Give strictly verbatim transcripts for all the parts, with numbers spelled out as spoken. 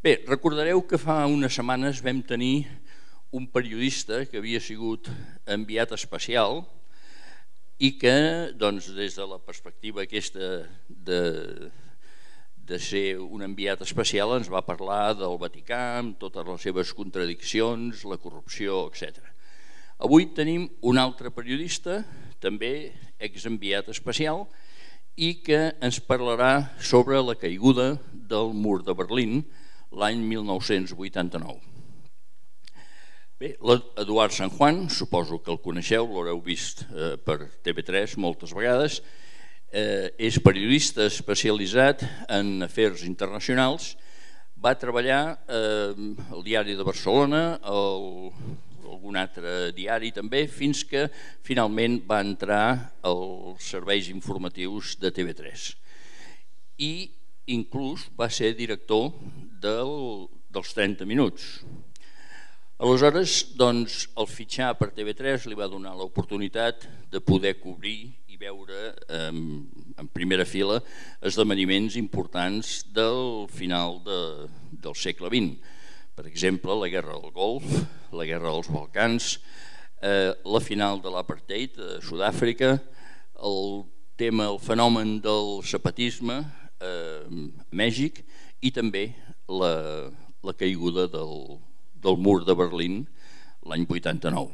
Bé, recordareu que fa unes setmanes vam tenir un periodista que havia sigut enviat especial i que, doncs, des de la perspectiva aquesta de, de ser un enviat especial, ens va parlar del Vaticà, amb totes les seves contradiccions, la corrupció, etcètera. Avui tenim un altre periodista, també exenviat especial, i que ens parlarà sobre la caiguda del mur de Berlín l'any mil nou-cents vuitanta-nou. Bé, l'Eduard San Juan, suposo que el coneixeu, l'haureu vist per T V tres moltes vegades, és periodista especialitzat en afers internacionals, va treballar al Diari de Barcelona, algun altre diari també, fins que finalment va entrar als serveis informatius de T V tres. I inclús va ser director dels trenta minuts. Aleshores, doncs, el fitxar per T V tres li va donar l'oportunitat de poder cobrir i veure en primera fila esdeveniments importants del final del segle vint. Per exemple, la Guerra del Golf, la Guerra dels Balcans, la final de l'apartheid a Sud-àfrica, el tema, el fenomen del zapatisme a Mèxic i també la caiguda del mur de Berlín l'any vuitanta-nou.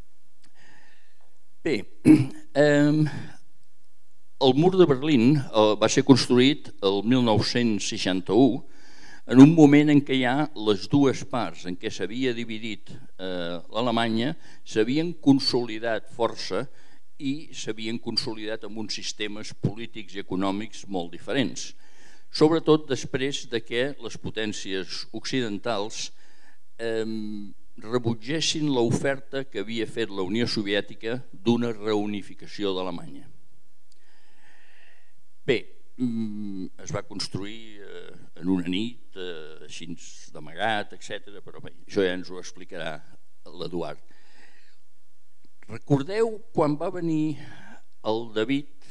Bé, el mur de Berlín va ser construït el mil nou-cents seixanta-u en un moment en què ja les dues parts en què s'havia dividit l'Alemanya s'havien consolidat força i s'havien consolidat amb uns sistemes polítics i econòmics molt diferents, sobretot després que les potències occidentals rebutgessin l'oferta que havia fet la Unió Soviètica d'una reunificació d'Alemanya. Bé, es va construir en una nit, així d'amagat, etcètera, però bé, això ja ens ho explicarà l'Eduard. Recordeu quan va venir el David,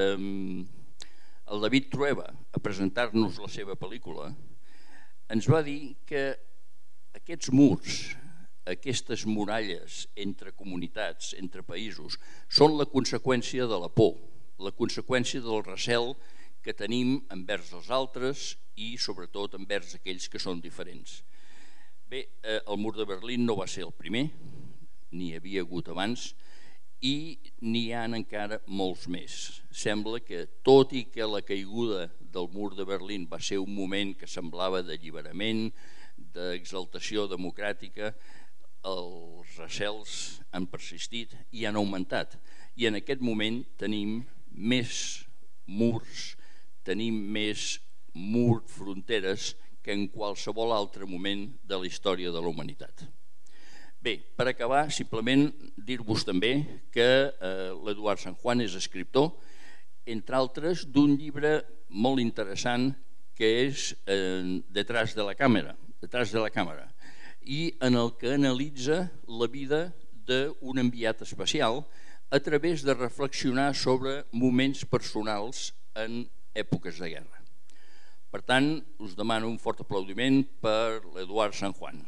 el David Trueba a presentar-nos la seva pel·lícula, ens va dir que aquests murs, aquestes muralles entre comunitats, entre països, són la conseqüència de la por, la conseqüència del recel que tenim envers els altres i sobretot envers aquells que són diferents. Bé, el mur de Berlín no va ser el primer, n'hi havia hagut abans i n'hi ha encara molts més. Sembla que tot i que la caiguda del mur de Berlín va ser un moment que semblava d'alliberament, d'exaltació democràtica, els recels han persistit i han augmentat. I en aquest moment tenim més murs, tenim més mur fronteres que en qualsevol altre moment de la història de la humanitat. Bé, per acabar, simplement dir-vos també que l'Eduard San Juan és escriptor, entre altres, d'un llibre molt interessant que és Detrás de la càmera, Detrás de la càmera, i en el que analitza la vida d'un enviat especial a través de reflexionar sobre moments personals en èpoques de guerra. Per tant, us demano un fort aplaudiment per l'Eduard San Juan.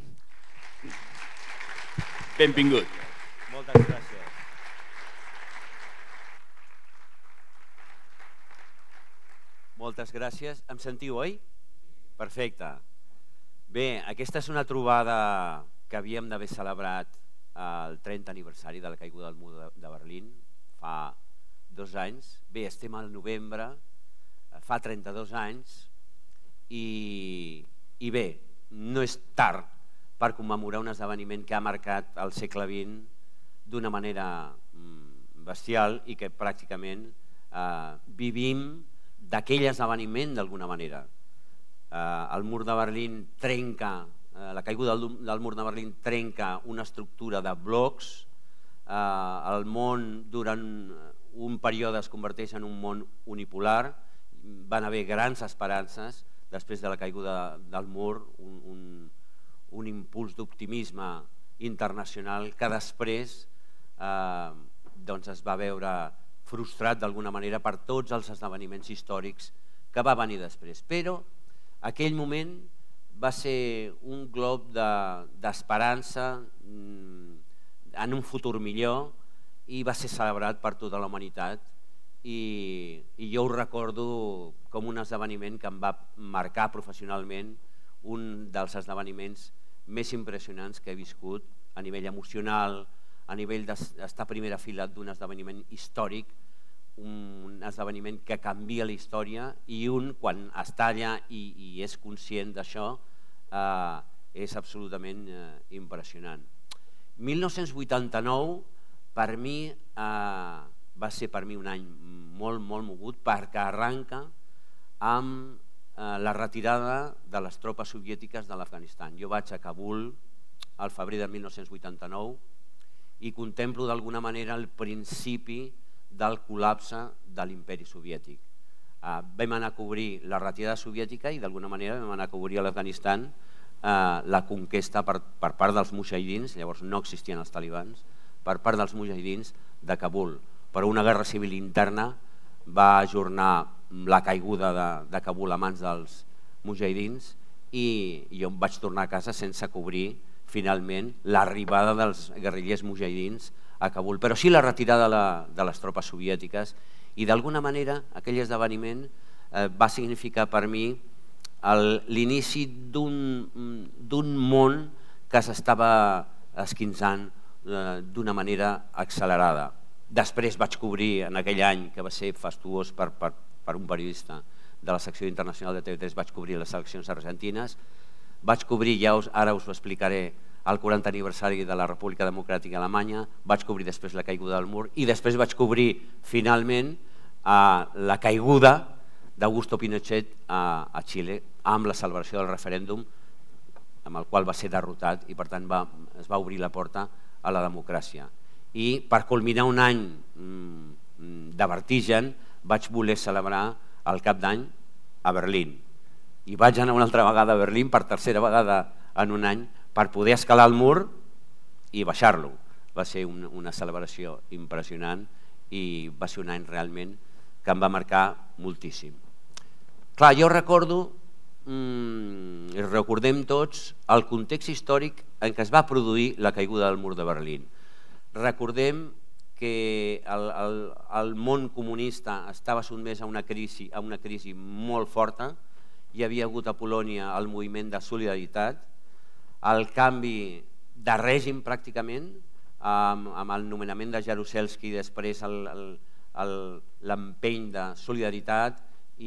Benvingut. Moltes gràcies. Moltes gràcies. Em sentiu, oi? Perfecte. Bé, aquesta és una trobada que havíem d'haver celebrat el trenta aniversari de la caiguda del mur de Berlín, fa dos anys. Bé, estem al novembre, fa trenta-dos anys, i bé, no és tard per commemorar un esdeveniment que ha marcat el segle vint d'una manera bestial i que pràcticament vivim d'aquell esdeveniment d'alguna manera. El mur de Berlín trenca, la caiguda del mur de Berlín trenca una estructura de blocs, el món durant un període es converteix en un món unipolar, van haver grans esperances després de la caiguda del mur, un impuls d'optimisme internacional que després es va veure frustrat d'alguna manera per tots els esdeveniments històrics que va venir després. Però aquell moment va ser un glob d'esperança en un futur millor i va ser celebrat per tota la humanitat i jo ho recordo com un esdeveniment que em va marcar professionalment, un dels esdeveniments més impressionants que he viscut a nivell emocional, a nivell d'estar a primera fila d'un esdeveniment històric, un esdeveniment que canvia la història i un, quan està allà i és conscient d'això, és absolutament impressionant. mil nou-cents vuitanta-nou per mi va ser per mi un any molt, molt mogut perquè arranca amb la retirada de les tropes soviètiques de l'Afganistan. Jo vaig a Kabul al febrer de mil nou-cents vuitanta-nou i contemplo d'alguna manera el principi del col·lapse de l'imperi soviètic. Vam anar a cobrir la retirada soviètica i d'alguna manera vam anar a cobrir a l'Afganistan la conquesta per part dels mujahidins, llavors no existien els talibans, per part dels mujahidins de Kabul. Però una guerra civil interna va ajornar la caiguda de Kabul a mans dels mujahidins i jo em vaig tornar a casa sense cobrir finalment l'arribada dels guerrillers mujahidins a Kabul, però sí la retirada de les tropes soviètiques i d'alguna manera aquell esdeveniment va significar per mi l'inici d'un món que s'estava esquinçant d'una manera accelerada. Després vaig cobrir en aquell any, que va ser fastuós per un periodista de la secció internacional de T V tres, vaig cobrir les eleccions argentines, vaig cobrir, ja ara us ho explicaré, el quarantè aniversari de la República Democràtica Alemanya, vaig cobrir després la caiguda del mur i després vaig cobrir finalment la caiguda d'Augusto Pinochet a Xile amb la celebració del referèndum amb el qual va ser derrotat i per tant es va obrir la porta a la democràcia. I per culminar un any de vertigen vaig voler celebrar el cap d'any a Berlín i vaig anar una altra vegada a Berlín per tercera vegada en un any per poder escalar el mur i baixar-lo. Va ser una celebració impressionant i va ser un any realment que em va marcar moltíssim. Clar, jo recordo, i recordem tots, el context històric en què es va produir la caiguda del mur de Berlín. Recordem que el món comunista estava sotmès a una crisi molt forta, hi havia hagut a Polònia el moviment de solidaritat, el canvi de règim pràcticament, amb el nomenament de Jaruzelski i després l'empeny de solidaritat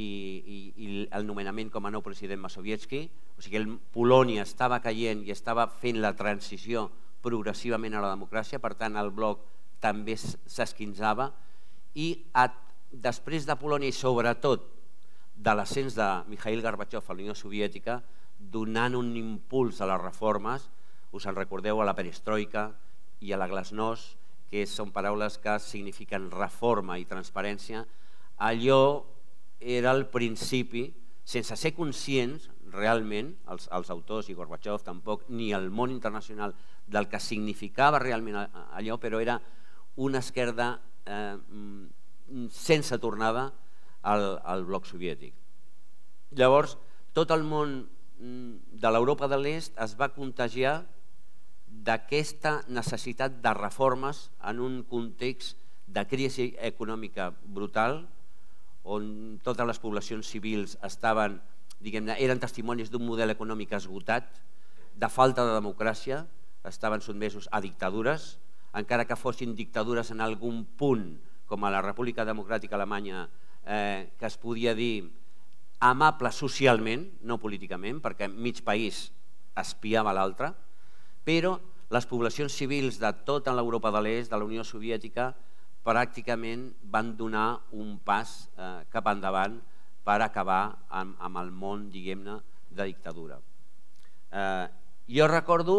i el nomenament com a nou president Mazowiecki. O sigui, Polònia estava caient i estava fent la transició progressivament a la democràcia, per tant el bloc també s'esquinçava i després de Polònia i sobretot de l'ascens de Mikhail Gorbachev a la Unió Soviètica, donant un impuls a les reformes, us en recordeu, a la perestroika i a la glasnost, que són paraules que signifiquen reforma i transparència, allò era el principi, sense ser conscients realment, els autors i Gorbachev tampoc, ni el món internacional del que significava realment allò, però era una esquerda sense tornada al bloc soviètic. Llavors, tot el món de l'Europa de l'Est es va contagiar d'aquesta necessitat de reformes en un context de crisi econòmica brutal, on totes les poblacions civils estaven, diguem-ne, eren testimonis d'un model econòmic esgotat, de falta de democràcia, estaven sotmesos a dictadures, encara que fossin dictadures en algun punt, com a la República Democràtica Alemanya, que es podia dir amable socialment, no políticament, perquè mig país espiava l'altre, però les poblacions civils de tota l'Europa de l'Est, de la Unió Soviètica, pràcticament van donar un pas cap endavant per acabar amb el món, diguem-ne, de dictadura. Jo recordo,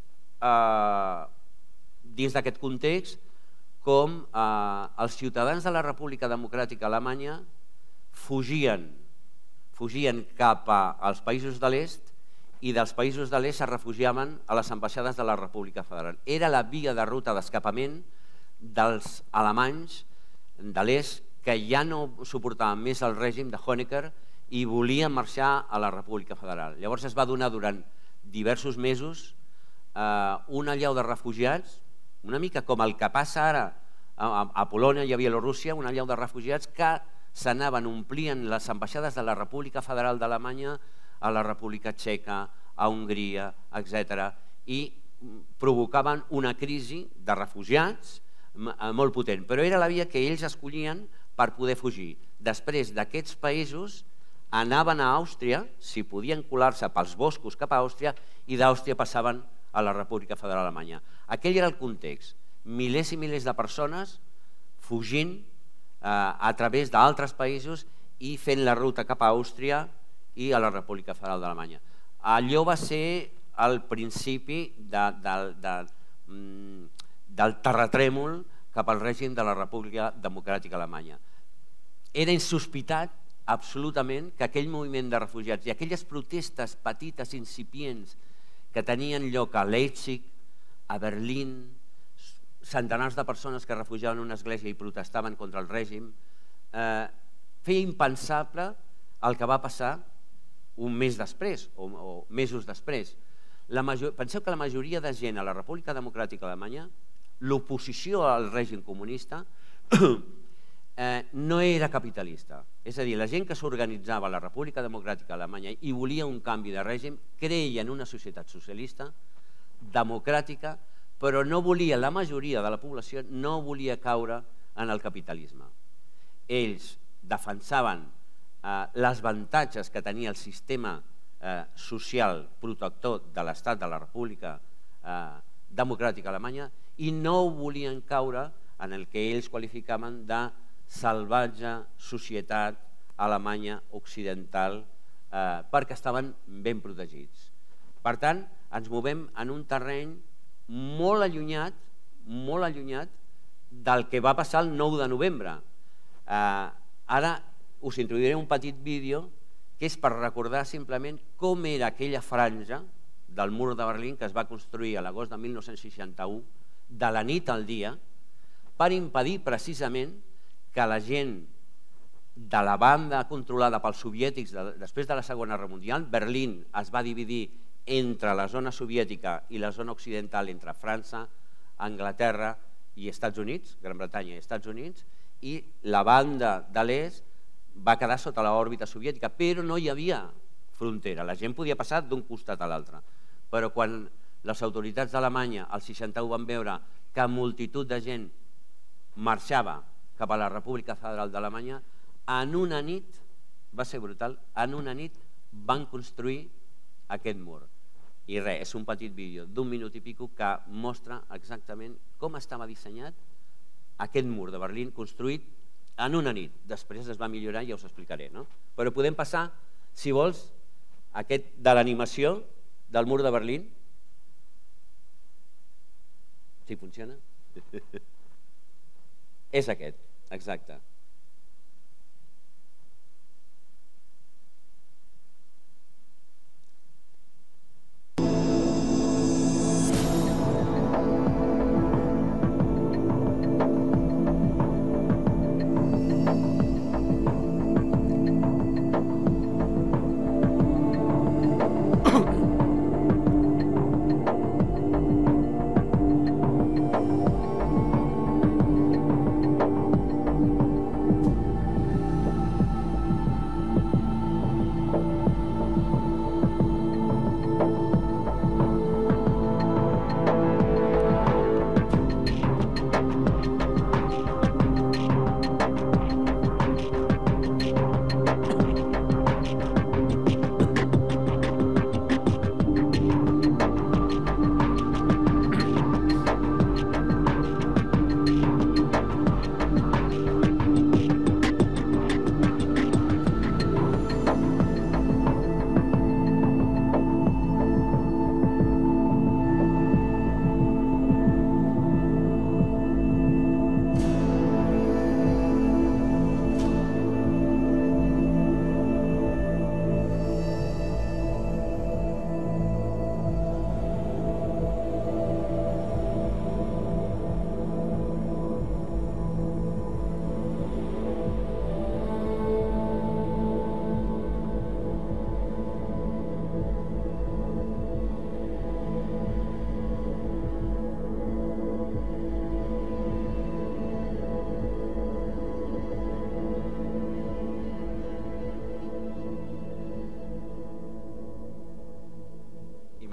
dins d'aquest context, com els ciutadans de la República Democràtica Alemanya fugien fugien cap als països de l'est i dels països de l'est es refugiaven a les ambaixades de la República Federal. Era la via de ruta d'escapament dels alemanys de l'est que ja no suportaven més el règim de Honecker i volien marxar a la República Federal. Llavors es va donar durant diversos mesos una allau de refugiats, una mica com el que passa ara a Polònia i a Bielorússia, una allau de refugiats que s'anaven omplint les ambaixades de la República Federal d'Alemanya a la República Txeca, a Hongria, etcètera, i provocaven una crisi de refugiats molt potent, però era la via que ells escollien per poder fugir. Després d'aquests països anaven a Àustria, si podien colar-se pels boscos cap a Àustria, i d'Àustria passaven a la República Federal Alemanya. Aquell era el context. Milers i milers de persones fugint a través d'altres països i fent la ruta cap a Àustria i a la República Federal d'Alemanya. Allò va ser el principi del terratrèmol cap al règim de la República Democràtica Alemanya. Era insospitat absolutament que aquell moviment de refugiats i aquelles protestes petites, incipients, que tenien lloc a Leipzig, a Berlín, centenars de persones que refugiaven en una església i protestaven contra el règim, feia impensable el que va passar un mes després o mesos després. Penseu que la majoria de gent a la República Democràtica Alemanya, l'oposició al règim comunista, no era capitalista. És a dir, la gent que s'organitzava a la República Democràtica Alemanya i volia un canvi de règim creia en una societat socialista, democràtica, però no volia, la majoria de la població no volia caure en el capitalisme. Ells defensaven els avantatges que tenia el sistema social protector de l'Estat de la República Democràtica Alemanya i no volien caure en el que ells qualificaven de salvatge societat alemanya occidental perquè estaven ben protegits. Per tant, ens movem en un terreny molt allunyat, molt allunyat del que va passar el nou de novembre. Ara us introduiré un petit vídeo que és per recordar simplement com era aquella franja del mur de Berlín que es va construir a l'agost de mil nou-cents seixanta-u, de la nit al dia, per impedir precisament que la gent de la banda controlada pels soviètics després de la Segona Guerra Mundial, Berlín es va dividir entre la zona soviètica i la zona occidental, entre França, Anglaterra i Estats Units, Gran Bretanya i Estats Units, i la banda de l'est va quedar sota l'òrbita soviètica, però no hi havia frontera, la gent podia passar d'un costat a l'altre. Però quan les autoritats d'Alemanya al seixanta-u van veure que multitud de gent marxava cap a la República Federal d'Alemanya, en una nit, va ser brutal, en una nit van construir aquest mur. I res, és un petit vídeo d'un minut i pico que mostra exactament com estava dissenyat aquest mur de Berlín construït en una nit. Després es va millorar i ja us explicaré, no? Però podem passar, si vols, aquest de l'animació del mur de Berlín. Si funciona? És aquest, exacte.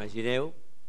imagineu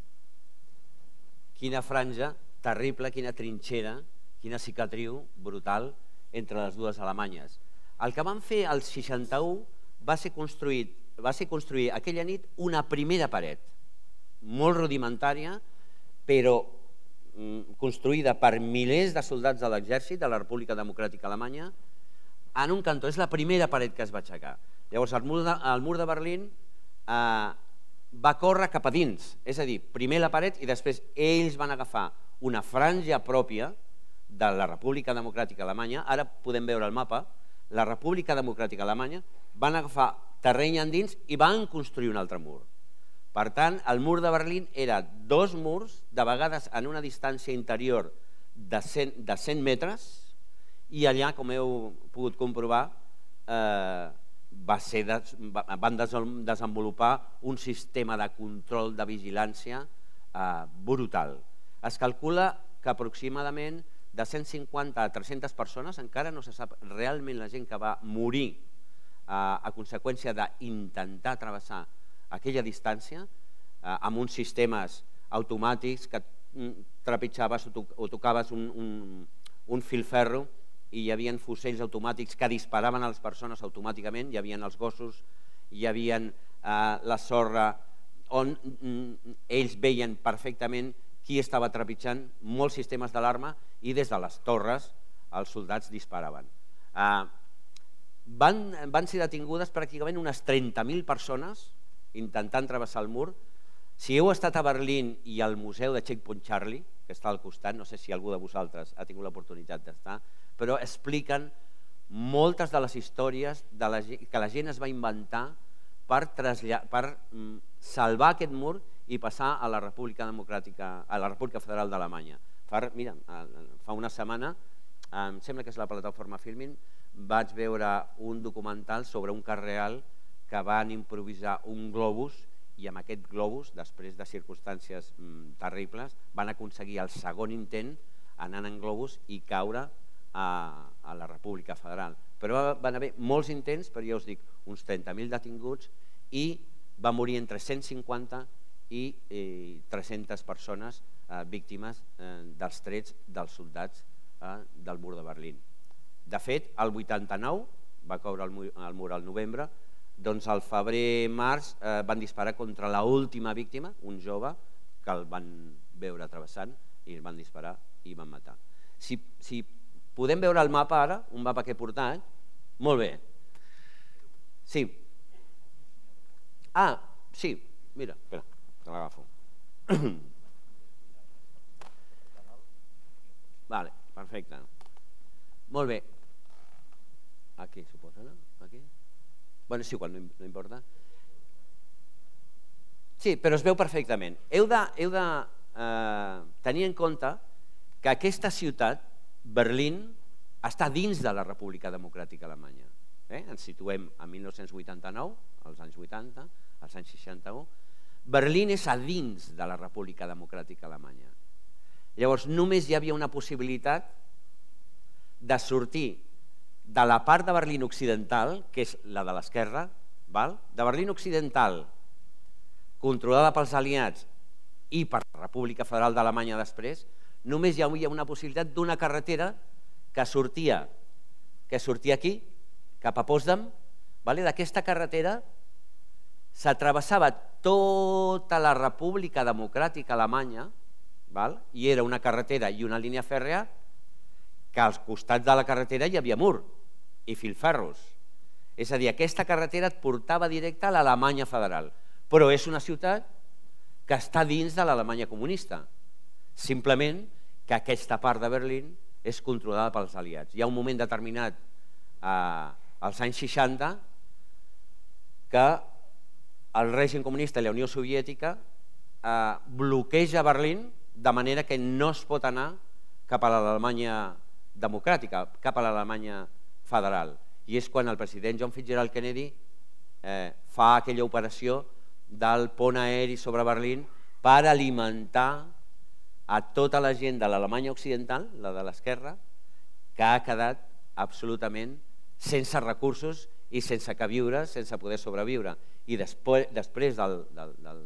quina franja terrible, quina trinxera, quina cicatriu brutal entre les dues Alemanyes. El que van fer el seixanta-u va ser construir, va ser construir aquella nit una primera paret, molt rudimentària, però construïda per milers de soldats de l'exèrcit de la República Democràtica Alemanya, en un cantó. És la primera paret que es va aixecar. Llavors, el mur de, el mur de Berlín eh, va córrer cap a dins, és a dir, primer la paret i després ells van agafar una franja pròpia de la República Democràtica Alemanya. Ara podem veure el mapa. La República Democràtica Alemanya van agafar terreny endins i van construir un altre mur. Per tant, el mur de Berlín era dos murs, de vegades en una distància interior de cent, de cent metres, i allà, com heu pogut comprovar, eh, va ser de, van desenvolupar un sistema de control de vigilància eh, brutal. Es calcula que aproximadament de cent cinquanta a tres-centes persones, encara no se sap realment la gent que va morir eh, a conseqüència d'intentar travessar aquella distància, eh, amb uns sistemes automàtics que trepitjaves o, to o tocaves un, un, un filferro i hi havia fusells automàtics que disparaven a les persones automàticament, hi havia els gossos, hi havia eh, la sorra, on mm, ells veien perfectament qui estava trepitjant, molts sistemes d'alarma, i des de les torres els soldats disparaven. Eh, van, van ser detingudes pràcticament unes trenta mil persones intentant travessar el mur. Si heu estat a Berlín i al museu de Checkpoint Charlie, que està al costat, no sé si algú de vosaltres ha tingut l'oportunitat d'estar, però expliquen moltes de les històries de la, que la gent es va inventar per, per mm, salvar aquest mur i passar a la República Democràtica, a la República Federal d'Alemanya. Fa, mira, fa una setmana, em sembla que és la plataforma Filmin, vaig veure un documental sobre un cas real que van improvisar un globus i amb aquest globus, després de circumstàncies mm, terribles, van aconseguir el segon intent anant en globus i caure a, a la República Federal. Però van haver molts intents, però ja us dic, uns trenta mil detinguts i va morir entre cent cinquanta i eh, tres-centes persones eh, víctimes eh, dels trets dels soldats eh, del mur de Berlín. De fet, el vuitanta-nou, va caure el mur, el mur al novembre, doncs al febrer-març eh, van disparar contra l'última víctima, un jove, que el van veure travessant i el van disparar i van matar. Si, si podem veure el mapa ara, un mapa que he portat, molt bé. Sí. Ah, sí, mira, espera, te l'agafo. Vale, perfecte. Molt bé. Aquí, suposa, no? Aquí. Bueno, és igual, no importa. Sí, però es veu perfectament. Heu de, heu de eh, tenir en compte que aquesta ciutat, Berlín, està dins de la República Democràtica Alemanya. Eh? Ens situem a mil nou-cents vuitanta-nou, als anys vuitanta, als anys seixanta-u. Berlín és a dins de la República Democràtica Alemanya. Llavors, només hi havia una possibilitat de sortir de la part de Berlín occidental, que és la de l'esquerra, de Berlín occidental, controlada pels aliats i per la República Federal d'Alemanya després, només hi havia una possibilitat d'una carretera que sortia, que sortia aquí, cap a Potsdam. D'aquesta carretera s'atravessava tota la República Democràtica Alemanya, i era una carretera i una línia fèrrea que als costats de la carretera hi havia mur i filferros. És a dir, aquesta carretera et portava directe a l'Alemanya federal, però és una ciutat que està dins de l'Alemanya comunista. Simplement que aquesta part de Berlín és controlada pels aliats. Hi ha un moment determinat als anys seixanta que el règim comunista i la Unió Soviètica bloqueja Berlín de manera que no es pot anar cap a l'Alemanya democràtica, cap a l'Alemanya federal. I és quan el president John Fitzgerald Kennedy eh, fa aquella operació del pont aeri sobre Berlín per alimentar a tota la gent de l'Alemanya occidental, la de l'esquerra, que ha quedat absolutament sense recursos i sense que viure, sense poder sobreviure. I després, després del, del, del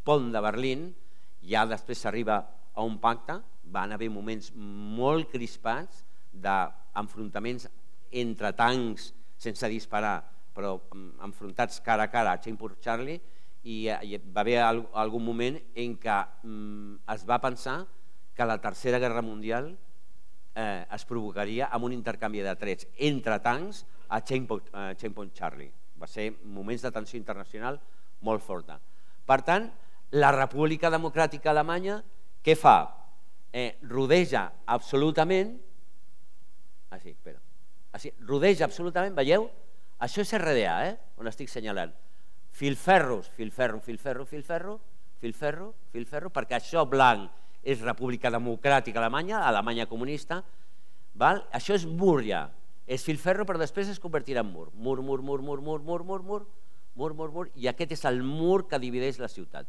pont de Berlín, ja després s'arriba a un pacte, van haver moments molt crispats d'enfrontaments entre tancs sense disparar, però enfrontats cara a cara a Chainport Charlie, i va haver algun moment en què es va pensar que la Tercera Guerra Mundial es provocaria amb un intercanvi de trets entre tancs a Chainport Charlie. Va ser moments de tensió internacional molt forta. Per tant, la República Democràtica Alemanya, què fa? Rodeja absolutament, així, espera, rodeja absolutament, veieu? Això és R D A, on estic assenyalant. Filferros, filferro, filferro, filferro, filferro, filferro, perquè això blanc és República Democràtica Alemanya, Alemanya comunista, això és mur ja, és filferro però després es convertirà en mur, mur, mur, mur, mur, mur, mur, mur, mur, mur, mur, mur, i aquest és el mur que divideix la ciutat,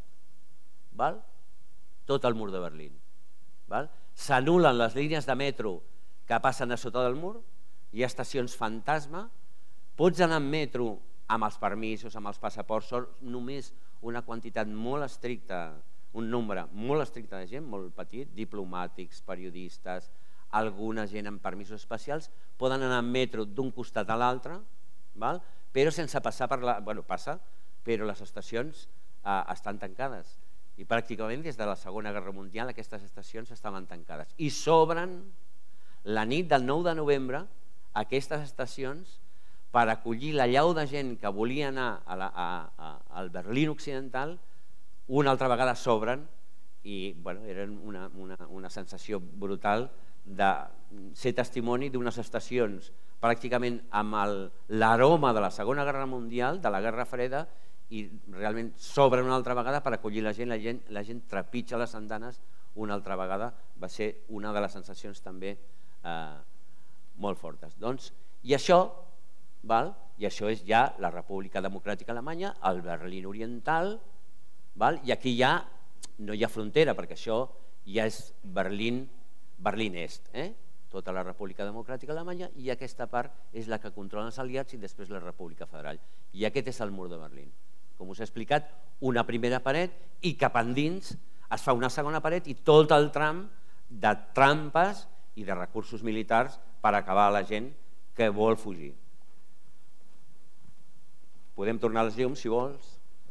tot el mur de Berlín. S'anulen les línies de metro que passen a sota del mur, hi ha estacions fantasma, pots anar en metro amb els permisos, amb els passaports, són només una quantitat molt estricta, un nombre molt estricte de gent, molt petit, diplomàtics, periodistes, alguna gent amb permisos especials, poden anar en metro d'un costat a l'altre, però sense passar per la... Bueno, passa, però les estacions estan tancades. I pràcticament des de la Segona Guerra Mundial aquestes estacions estaven tancades. I s'obren la nit del nou de novembre aquestes estacions per acollir la llau de gent que volia anar al Berlín Occidental, una altra vegada s'obren i era una sensació brutal de ser testimoni d'unes estacions pràcticament amb l'aroma de la Segona Guerra Mundial, de la Guerra Freda, i realment s'obren una altra vegada per acollir la gent, la gent trepitja les andanes una altra vegada, va ser una de les sensacions també molt fortes. I això i això és ja la República Democràtica Alemanya, el Berlín Oriental, i aquí ja no hi ha frontera, perquè això ja és Berlín Est, tota la República Democràtica Alemanya, i aquesta part és la que controlen els aliats i després la República Federal. I aquest és el mur de Berlín. Com us he explicat, una primera paret i cap endins es fa una segona paret i tot el tram de trampes i de recursos militars per acabar la gent que vol fugir. Podem tornar als llums, si vols.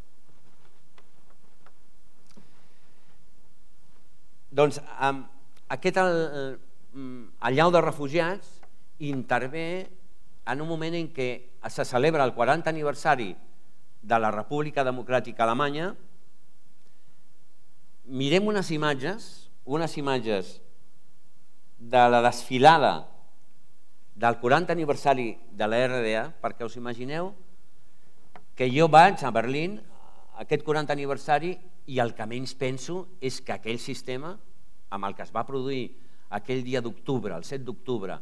Doncs aquest allau de refugiats intervé en un moment en què se celebra el quaranta aniversari de la República Democràtica Alemanya. Mirem unes imatges, unes imatges de la desfilada del quaranta aniversari de la R D A, perquè us imagineu que jo vaig a Berlín aquest quaranta aniversari i el que menys penso és que aquell sistema amb el que es va produir aquell dia d'octubre, el set d'octubre,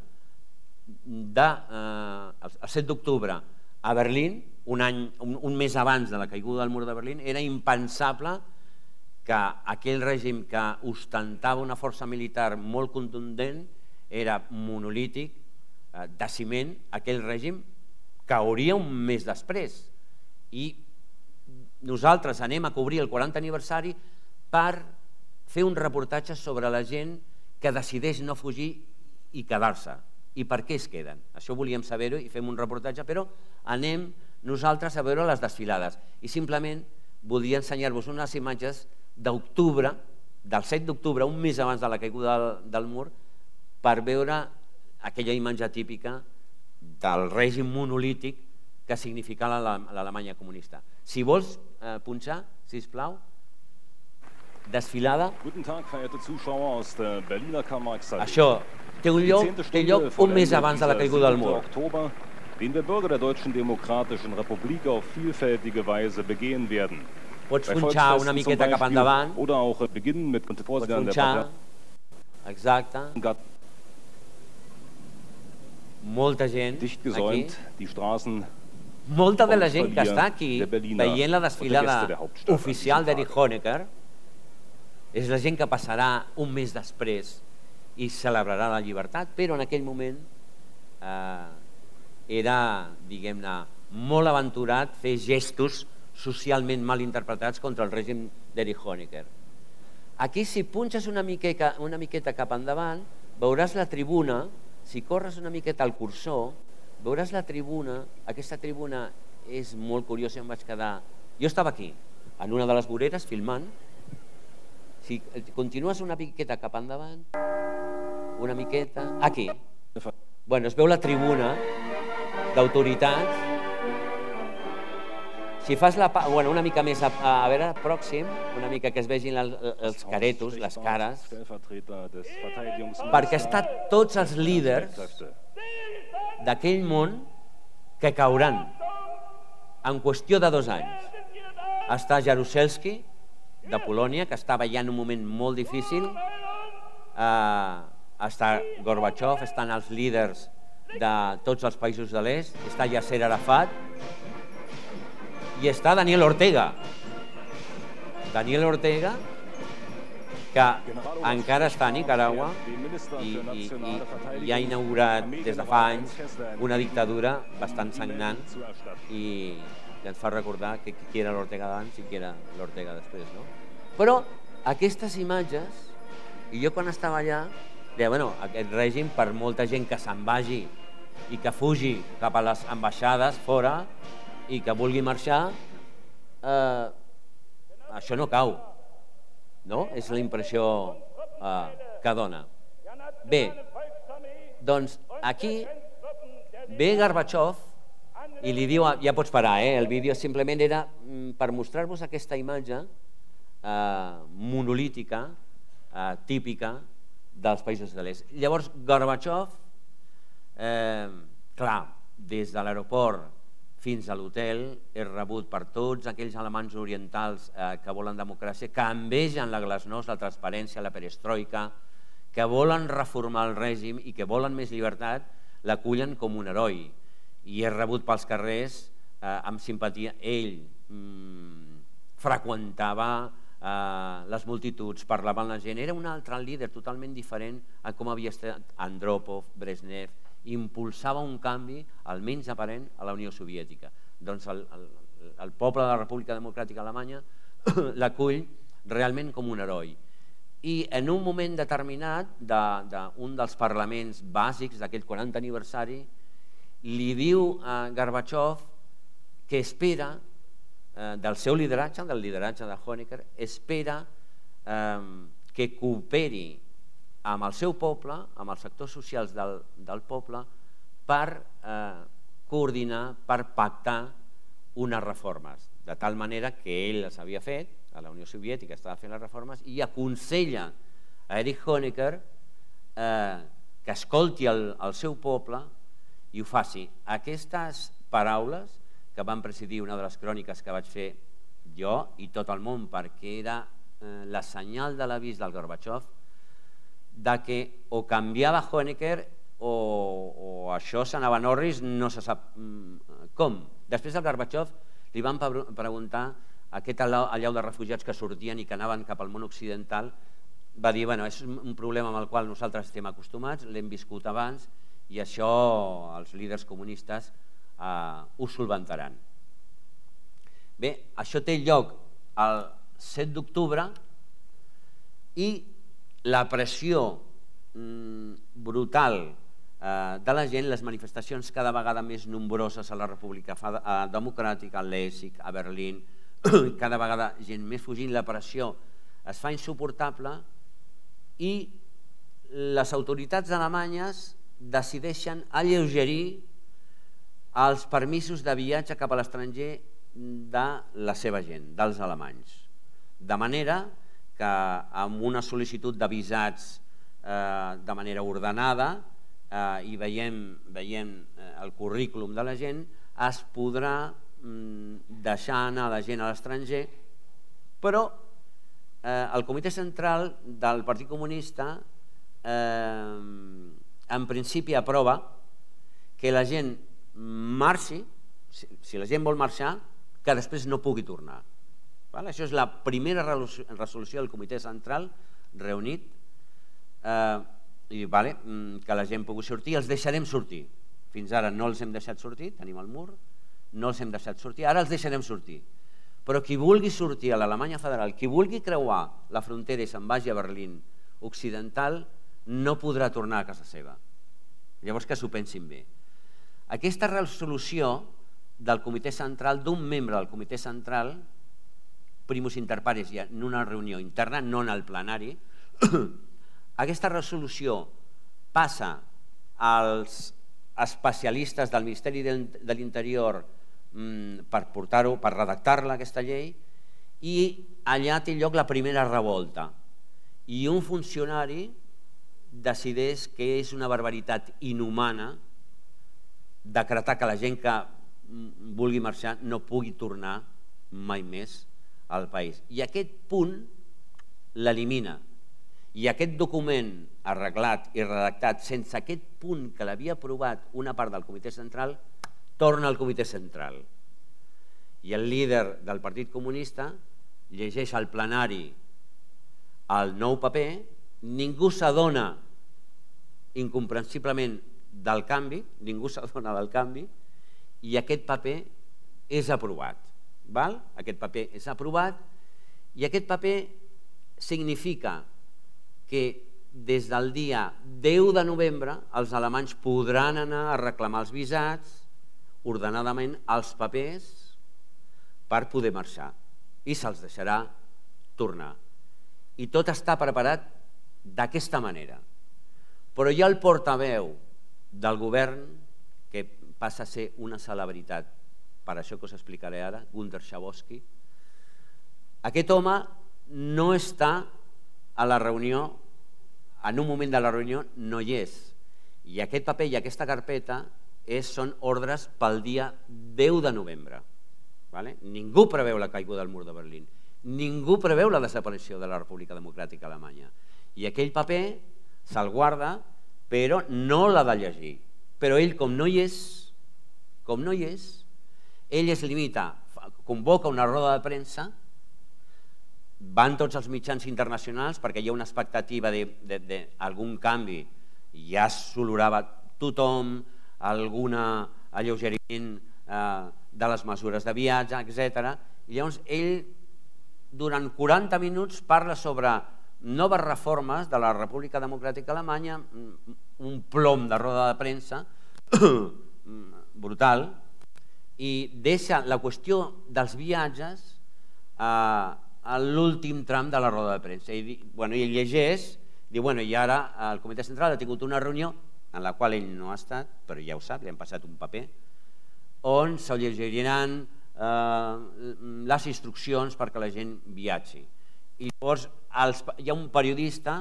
el set d'octubre a Berlín, un any, un mes abans de la caiguda del mur de Berlín, era impensable que aquell règim que ostentava una força militar molt contundent, era monolític, de ciment, aquell règim cauria un mes després. I nosaltres anem a cobrir el quaranta aniversari per fer un reportatge sobre la gent que decideix no fugir i quedar-se. I per què es queden? Això volíem saber-ho i fem un reportatge, però anem nosaltres a veure les desfilades. I simplement volia ensenyar-vos unes imatges d'octubre, del set d'octubre, un mes abans de la caiguda del mur, per veure aquella imatge típica del règim monolític que significava l'Alemanya comunista. Si vols punxar, sisplau, desfilada. Això té un lloc, té lloc un mes abans de la caiguda del mur. Den der Bürger der Deutschen Demokratischen Republik auf vielfältige Weise begehen werden. Pots punxar una miqueta cap endavant. Oder auch beginnen mit Pots punxar. Exacte. Molta gent aquí. Die Straßen molta de la gent que està aquí veient la desfilada oficial d'Erich Honecker és la gent que passarà un mes després i celebrarà la llibertat, però en aquell moment era, diguem-ne, molt aventurat fer gestos socialment mal interpretats contra el règim d'Erich Honecker. Aquí, si punxes una miqueta, una miqueta cap endavant, veuràs la tribuna, si corres una miqueta al cursor, veuràs la tribuna, aquesta tribuna és molt curiosa, em vaig quedar... Jo estava aquí, en una de les voreres, filmant. Si continues una miqueta cap endavant, una miqueta... Aquí. Bueno, es veu la tribuna d'autoritats. Si fas la... Bueno, una mica més a, a veure, pròxim, una mica que es vegin el, els caretos, les cares, perquè estan tots els líders d'aquell món que cauran en qüestió de dos anys. Està Jaruzelski, de Polònia, que estava ja en un moment molt difícil, eh, està Gorbachev, estan els líders de tots els països de l'est, està Yasser Arafat, i està Daniel Ortega. Daniel Ortega, que encara està a Nicaragua i, i, i, i ha inaugurat des de fa anys una dictadura bastant sagnant i que ens fa recordar que qui era l'Ortega d'abans i qui era l'Ortega després. No? Però aquestes imatges, i jo quan estava allà, deia, bueno, aquest règim, per molta gent que se'n vagi i que fugi cap a les ambaixades fora, i que vulgui marxar, eh, això no cau, no? És la impressió eh, que dona. Bé, doncs aquí ve Gorbachev i li diu, ja pots parar, eh? El vídeo simplement era per mostrar-vos aquesta imatge eh, monolítica, eh, típica dels països de l'est. Llavors, Gorbachev, eh, clar, des de l'aeroport fins a l'hotel, és rebut per tots aquells alemanys orientals eh, que volen democràcia, que envegen la glasnost, la transparència, la perestroika, que volen reformar el règim i que volen més llibertat, l'acullen com un heroi. I és rebut pels carrers eh, amb simpatia. Ell mm, freqüentava eh, les multituds, parlava amb la gent. Era un altre líder totalment diferent a com havia estat Andropov, Brezhnev, impulsava un canvi, almenys aparent, a la Unió Soviètica. Doncs el, el, el poble de la República Democràtica Alemanya l'acull realment com un heroi. I en un moment determinat d'un de, de dels parlaments bàsics d'aquell quaranta aniversari, li diu a Gorbachev que espera, eh, del seu lideratge, del lideratge de Honecker, espera eh, que cooperi amb el seu poble, amb els sectors socials del, del poble, per eh, coordinar, per pactar unes reformes, de tal manera que ell les havia fet, a la Unió Soviètica estava fent les reformes, i aconsella a Erich Honecker eh, que escolti el, el seu poble i ho faci. Aquestes paraules que van presidir una de les cròniques que vaig fer jo i tot el món, perquè era eh, la senyal de l'avís del Gorbachev, de que o canviava Honecker o, o això s'anava a Norris, no se sap com. Després del Gorbachev li van preguntar aquest allau de refugiats que sortien i que anaven cap al món occidental, va dir, bueno, és un problema amb el qual nosaltres estem acostumats, l'hem viscut abans i això els líders comunistes eh, ho solventaran. Bé, això té lloc el set d'octubre i la pressió brutal de la gent, les manifestacions cada vegada més nombroses a la República Democràtica, a Leipzig, a Berlín, cada vegada gent més fugint, la pressió es fa insuportable i les autoritats alemanyes decideixen alleugerir els permisos de viatge cap a l'estranger de la seva gent, dels alemanys. De manera que amb una sol·licitud de visats eh, de manera ordenada eh, i veiem, veiem eh, el currículum de la gent, es podrà mm, deixar anar la gent a l'estranger, però eh, el Comitè Central del Partit Comunista eh, en principi aprova que la gent marxi, si, si la gent vol marxar, que després no pugui tornar. Això és la primera resolució del Comitè Central reunit eh, i vale, que la gent pugui sortir, els deixarem sortir. Fins ara no els hem deixat sortir, tenim el mur, no els hem deixat sortir, ara els deixarem sortir. Però qui vulgui sortir a l'Alemanya federal, qui vulgui creuar la frontera i se'n vagi a Berlín Occidental, no podrà tornar a casa seva. Llavors que s'ho pensin bé. Aquesta resolució del comitè central, d'un membre del comitè central, primus inter pares en una reunió interna, no en el plenari, aquesta resolució passa als especialistes del Ministeri de l'Interior per portar-ho, per redactar-la aquesta llei, i allà té lloc la primera revolta i un funcionari decideix que és una barbaritat inhumana decretar que la gent que vulgui marxar no pugui tornar mai més al país, i aquest punt l'elimina, i aquest document arreglat i redactat sense aquest punt que l'havia aprovat una part del comitè central torna al comitè central, i el líder del Partit Comunista llegeix al plenari el nou paper, ningú s'adona incomprensiblement del canvi, ningú s'adona del canvi, i aquest paper és aprovat. Aquest paper és aprovat, i aquest paper significa que des del dia deu de novembre els alemanys podran anar a reclamar els visats ordenadament els papers per poder marxar i se'ls deixarà tornar. I tot està preparat d'aquesta manera. Però hi ha el portaveu del govern que passa a ser una celebritat, per això que us explicaré ara, Günter Schabowski. Aquest home no està a la reunió, en un moment de la reunió no hi és, i aquest paper i aquesta carpeta són ordres pel dia deu de novembre. Ningú preveu la caiguda del mur de Berlín, ningú preveu la desaparició de la República Democràtica Alemanya, i aquell paper se'l guarda, però no l'ha de llegir. Però ell, com no hi és, com no hi és, ell es limita, convoca una roda de premsa, van tots els mitjans internacionals perquè hi ha una expectativa d'algun canvi, ja s'olorava tothom, algun alleugeriment de les mesures de viatge, etcètera. I llavors ell durant quaranta minuts parla sobre noves reformes de la República Democràtica Alemanya, un plom de roda de premsa brutal, i deixa la qüestió dels viatges a l'últim tram de la roda de premsa. I ell llegeix, diu, i ara el comitè central ha tingut una reunió en la qual ell no ha estat, però ja ho sap, li han passat un paper, on se llegiran les instruccions perquè la gent viatgi. I llavors hi ha un periodista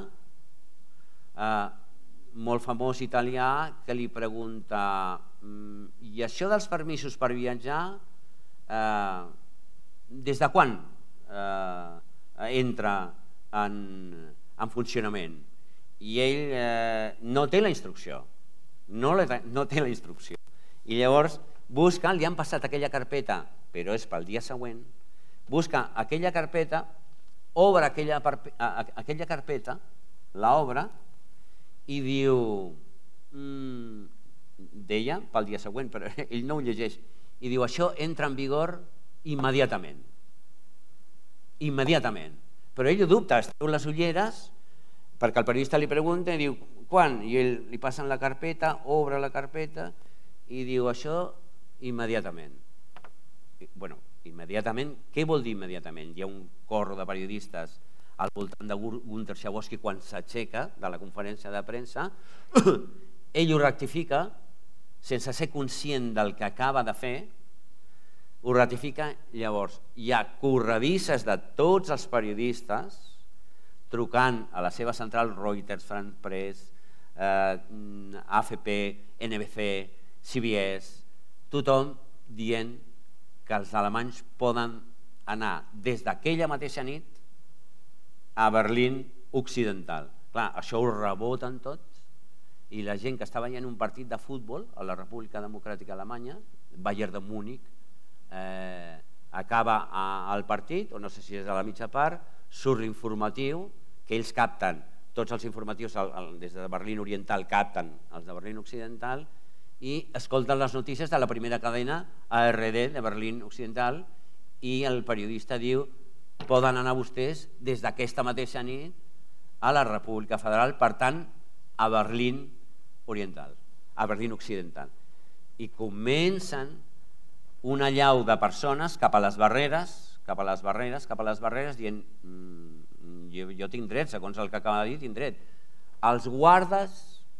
molt famós italià que li pregunta: i això dels permisos per viatjar, des de quan entra en funcionament? I ell no té la instrucció, no té la instrucció. I llavors busca, li han passat aquella carpeta, però és pel dia següent, busca aquella carpeta, obre aquella carpeta, l'obre i diu, deia pel dia següent, però ell no ho llegeix, i diu, això entra en vigor immediatament. Immediatament. Però ell ho dubta, es treu les ulleres, perquè el periodista li pregunta i diu, quan? I ell li passen la carpeta, obre la carpeta i diu, això immediatament. Bueno, immediatament, què vol dir immediatament? Hi ha un cor de periodistes al voltant de Günter Schabowski quan s'aixeca de la conferència de premsa, ell ho rectifica sense ser conscient del que acaba de fer, ho ratifica. Llavors hi ha corredisses de tots els periodistes trucant a la seva central, Reuters, France Press, A F P, N B C, C B S, tothom dient que els alemanys poden anar des d'aquella mateixa nit a Berlín Occidental. Clar, això ho reboten tots, i la gent que està veient un partit de futbol a la República Democràtica Alemanya, Bayern de Múnich, acaba el partit, o no sé si és a la mitja part, surt l'informatiu, que ells capten, tots els informatius des de Berlín Oriental capten els de Berlín Occidental, i escolten les notícies de la primera cadena A R D de Berlín Occidental, i el periodista diu poden anar vostès des d'aquesta mateixa nit a la República Federal, per tant, a Berlín Oriental, a Berlín Occidental. I comencen una llau de persones cap a les barreres, cap a les barreres, cap a les barreres, dient mmm, jo, jo tinc dret, segons el que acaba de dir, tinc dret. Els guardes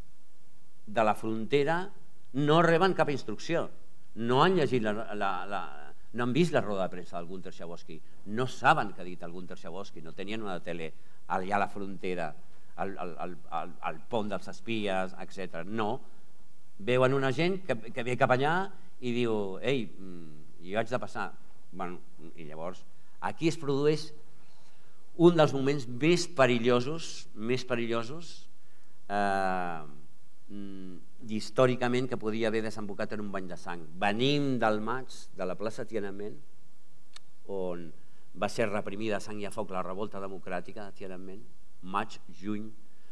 de la frontera no reben cap instrucció, no han llegit la, la, la, no han vist la roda de premsa del Günter Schabowski, no saben què ha dit el Günter Schabowski, no tenien una tele allà a la frontera, al, al, al, al pont dels espies, etcètera. No, veuen una gent que, que ve cap allà i diu, ei, jo haig de passar. Bueno, i llavors aquí es produeix un dels moments més perillosos, més perillosos eh, històricament que podia haver desembocat en un bany de sang. Venim del maig de la plaça Tiananmen, on va ser reprimida a sang i a foc la revolta democràtica de Tiananmen, maig, juny,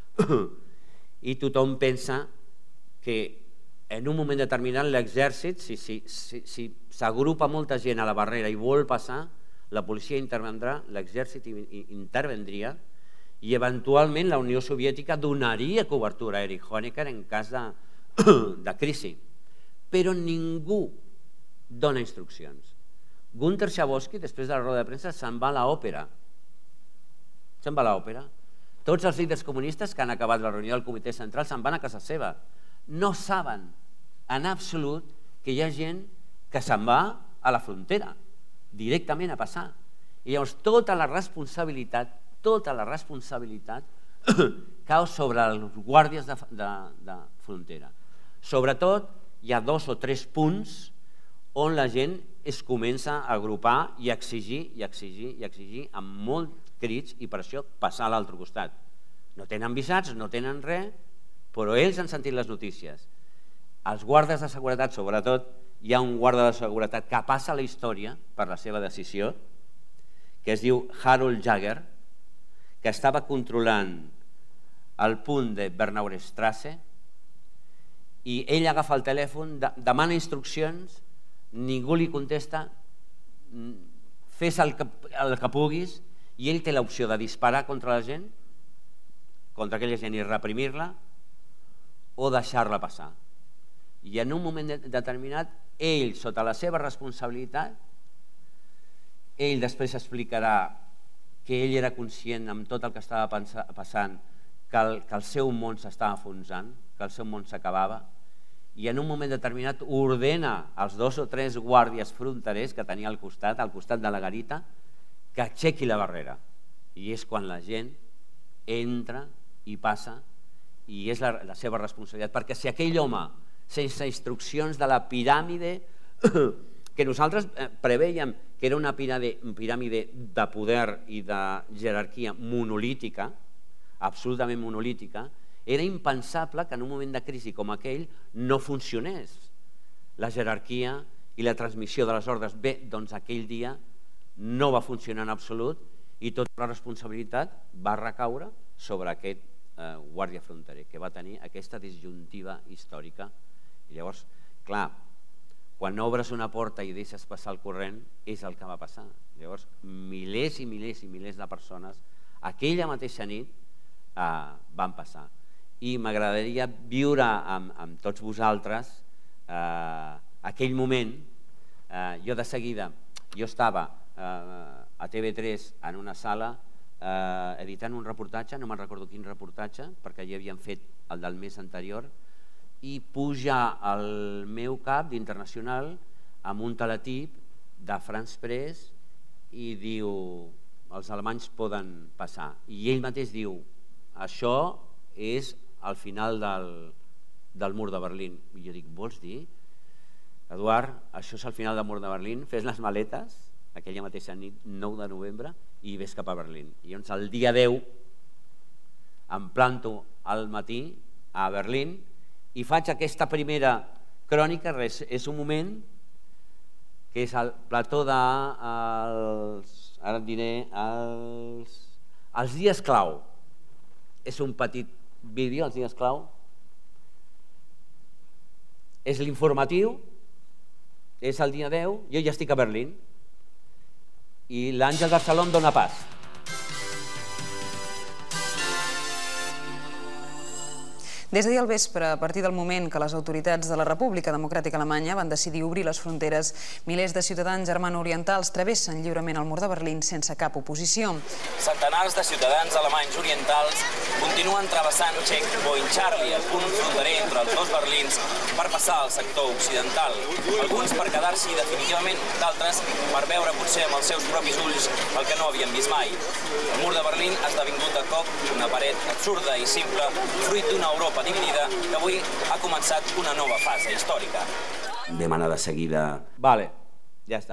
i tothom pensa que en un moment determinat l'exèrcit, si s'agrupa si, si, molta gent a la barrera i vol passar, la policia intervendrà, l'exèrcit intervendria i eventualment la Unió Soviètica donaria cobertura a Erich Honecker en cas de, de crisi. Però ningú dona instruccions. Günter Schabowski, després de la roda de premsa, se'n va a l'òpera. Se'n va a l'òpera. Tots els líders comunistes que han acabat la reunió del comitè central se'n van a casa seva. No saben en absolut que hi ha gent que se'n va a la frontera, directament a passar. I llavors tota la responsabilitat, tota la responsabilitat cau sobre els guàrdies de, de, de frontera. Sobretot hi ha dos o tres punts on la gent es comença a agrupar i a exigir, i exigir, i exigir amb molts crits i per això passar a l'altre costat. No tenen visats, no tenen res, però ells han sentit les notícies. Els guardes de seguretat, sobretot, hi ha un guarda de seguretat que passa a la història per la seva decisió, que es diu Harold Jager, que estava controlant el punt de Bernauerstrasse i ell agafa el telèfon, demana instruccions, ningú li contesta, fes el que, el que puguis, i ell té l'opció de disparar contra la gent, contra aquella gent i reprimir-la, o deixar-la passar. I en un moment determinat, ell, sota la seva responsabilitat, ell després explicarà que ell era conscient amb tot el que estava passant, que el, que el seu món s'estava enfonsant, que el seu món s'acabava, i en un moment determinat ordena als dos o tres guàrdies fronterers que tenia al costat, al costat de la garita, que aixequi la barrera. I és quan la gent entra i passa, i és la, la seva responsabilitat, perquè si aquell home, sense instruccions de la piràmide, que nosaltres preveiem que era una piràmide de poder i de jerarquia monolítica, absolutament monolítica, era impensable que en un moment de crisi com aquell no funcionés la jerarquia i la transmissió de les ordres. Bé, doncs aquell dia no va funcionar en absolut i tota la responsabilitat va recaure sobre aquest eh, guàrdia fronterer que va tenir aquesta disjuntiva històrica. I llavors, clar, quan obres una porta i deixes passar el corrent és el que va passar. Llavors, milers i milers i milers de persones aquella mateixa nit eh, van passar. I m'agradaria viure amb, amb tots vosaltres eh, aquell moment. Eh, jo de seguida, jo estava eh, a T V tres en una sala eh, editant un reportatge, no me'n recordo quin reportatge, perquè ja havien fet el del mes anterior, i puja al meu cap d'Internacional amb un teletip de France Press i diu els alemanys poden passar. I ell mateix diu això és al final del, del mur de Berlín. I jo dic, vols dir? Eduard, això és al final del mur de Berlín, fes les maletes, aquella mateixa nit, nou de novembre, i ves cap a Berlín. I llavors el dia deu em planto al matí a Berlín i faig aquesta primera crònica. Res, és un moment que és el plató de els, ara et diré, els, els dies clau. És un petit vídeo, els dies clau. És l'informatiu, és el dia deu, jo ja estic a Berlín i l'Àngel Barceló em dona pas. Des d'ahir al vespre, a partir del moment que les autoritats de la República Democràtica Alemanya van decidir obrir les fronteres, milers de ciutadans germano-orientals travessen lliurement el mur de Berlín sense cap oposició. Centenars de ciutadans alemanys orientals continuen travessant Checkpoint Charlie, el punt fronterer entre els dos Berlins, per passar al sector occidental. Alguns per quedar-s'hi definitivament, d'altres per veure potser amb els seus propis ulls el que no havien vist mai. El mur de Berlín ha esdevingut de cop una paret absurda i simple, fruit d'una Europa dividida, que avui ha començat una nova fase històrica. Vam anar de seguida... Vale, ja està.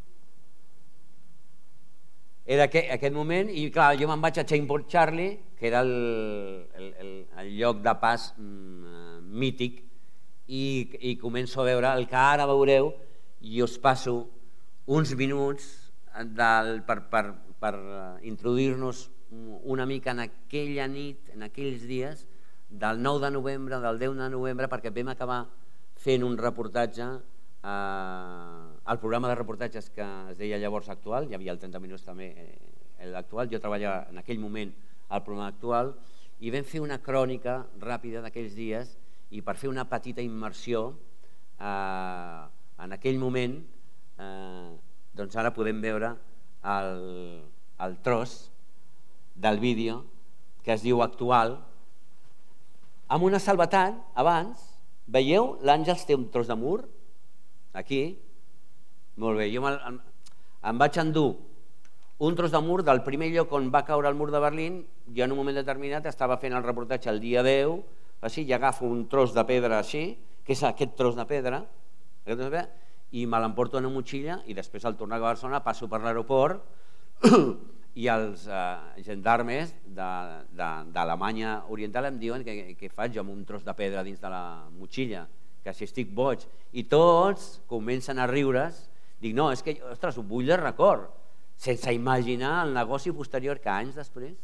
Era aquest, aquest moment, i clar, jo me'n vaig a Checkpoint Charlie, que era el, el, el, el lloc de pas mm, mític, i, i començo a veure el que ara veureu, i us passo uns minuts del, per, per, per introduir-nos una mica en aquella nit, en aquells dies, del nou de novembre, del deu de novembre, perquè vam acabar fent un reportatge eh, al programa de reportatges que es deia llavors Actual, hi havia el trenta minuts també eh, l'actual, jo treballava en aquell moment al programa Actual, i vam fer una crònica ràpida d'aquells dies, i per fer una petita immersió eh, en aquell moment, eh, doncs ara podem veure el, el tros del vídeo que es diu Actual, amb una salvetat, abans, veieu, l'Àngels té un tros de mur, aquí, molt bé, jo em, em vaig endur un tros de mur del primer lloc on va caure el mur de Berlín, jo en un moment determinat estava fent el reportatge el dia deu, així, i agafo un tros de pedra així, que és aquest tros de pedra, aquest tros de pedra i me l'emporto en una motxilla, i després al tornar a Barcelona passo per l'aeroport, i els eh, gendarmes d'Alemanya Oriental em diuen que, que faig jo amb un tros de pedra dins de la motxilla, que si estic boig, i tots comencen a riure's. Dic, no, és que, ostres, ho vull de record, sense imaginar el negoci posterior que anys després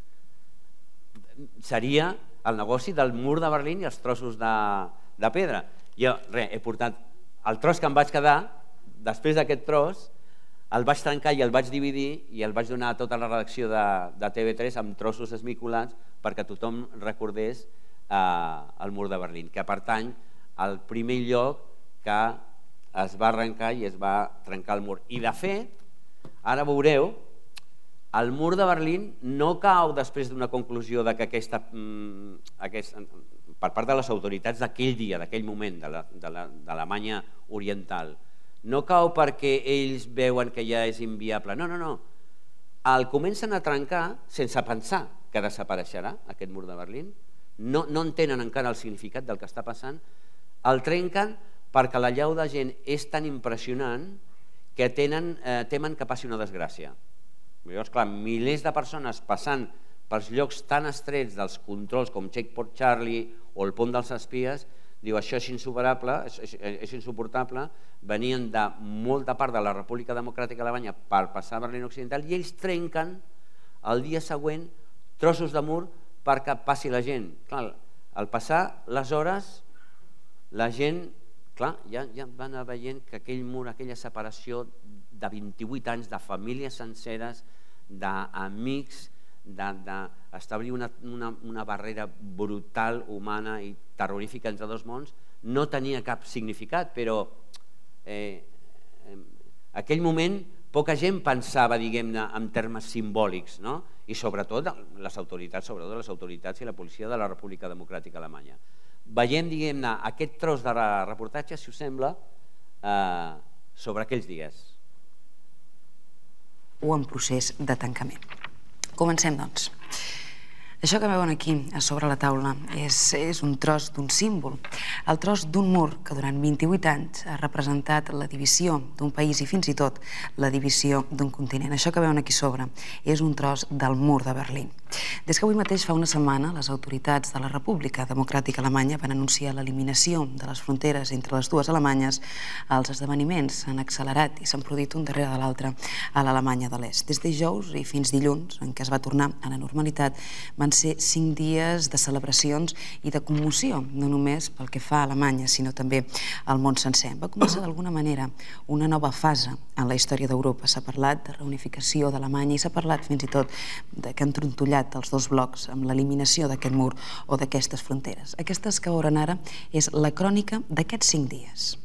seria el negoci del mur de Berlín i els trossos de, de pedra. Jo, res, he portat el tros que em vaig quedar, després d'aquest tros, el vaig trencar i el vaig dividir i el vaig donar a tota la redacció de, de T V tres amb trossos esmicolats perquè tothom recordés eh, el mur de Berlín, que pertany al primer lloc que es va arrencar i es va trencar el mur. I de fet, ara veureu, el mur de Berlín no cau després d'una conclusió de que aquesta, mm, aquesta, per part de les autoritats d'aquell dia, d'aquell moment, de l'Alemanya Oriental, no cau perquè ells veuen que ja és inviable, no, no, no. El comencen a trencar sense pensar que desapareixerà aquest mur de Berlín, no, no entenen encara el significat del que està passant, el trenquen perquè l'allau de gent és tan impressionant que tenen, eh, temen que passi una desgràcia. Llavors, clar, milers de persones passant pels llocs tan estrets dels controls com Checkpoint Charlie o el Pont dels Espies, diu, això és insuperable, és, és, és insuportable, venien de molta part de la República Democràtica Alemanya per passar a Berlín Occidental i ells trenquen el dia següent trossos de mur perquè passi la gent. Clar, al passar les hores, la gent, clar, ja, ja va anar veient que aquell mur, aquella separació de vint-i-vuit anys, de famílies senceres, d'amics, d'establir una, una, una barrera brutal, humana i terrorífica entre dos mons, no tenia cap significat, però eh, eh, aquell moment poca gent pensava, diguem-ne, en termes simbòlics, no? I sobretot les autoritats, sobretot les autoritats i la policia de la República Democràtica Alemanya. Veiem, diguem-ne, aquest tros de reportatge, si us sembla, eh, sobre aquells dies. O en procés de tancament. Comencem, doncs. Això que veuen aquí, a sobre la taula, és, és un tros d'un símbol, el tros d'un mur que durant vint-i-vuit anys ha representat la divisió d'un país i fins i tot la divisió d'un continent. Això que veuen aquí sobre és un tros del mur de Berlín. Des que avui mateix fa una setmana les autoritats de la República Democràtica Alemanya van anunciar l'eliminació de les fronteres entre les dues Alemanyes, els esdeveniments s'han accelerat i s'han produït un darrere de l'altre a l'Alemanya de l'Est. Des de dijous i fins dilluns, en què es va tornar a la normalitat, van ser cinc dies de celebracions i de commoció, no només pel que fa a Alemanya, sinó també al món sencer. Va començar d'alguna manera una nova fase en la història d'Europa. S'ha parlat de reunificació d'Alemanya i s'ha parlat fins i tot de que han trontollat els dos blocs amb l'eliminació d'aquest mur o d'aquestes fronteres. Aquestes que veuran ara és la crònica d'aquests cinc dies.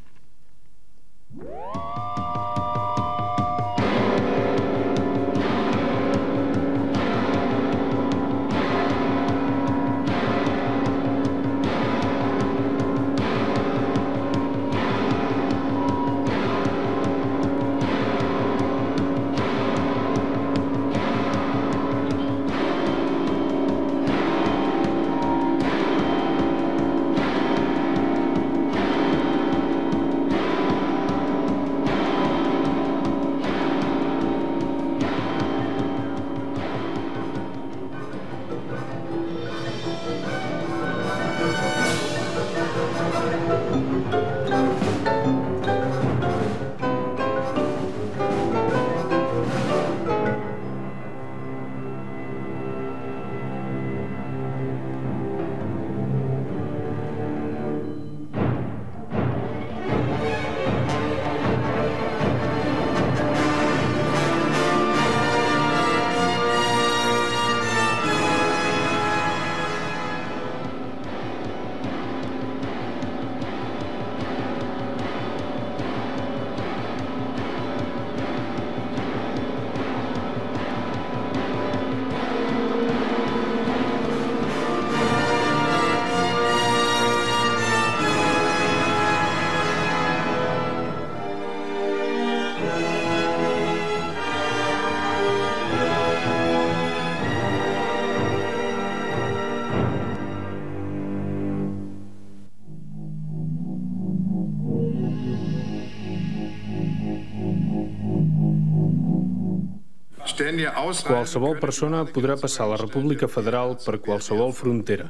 Qualsevol persona podrà passar a la República Federal per qualsevol frontera.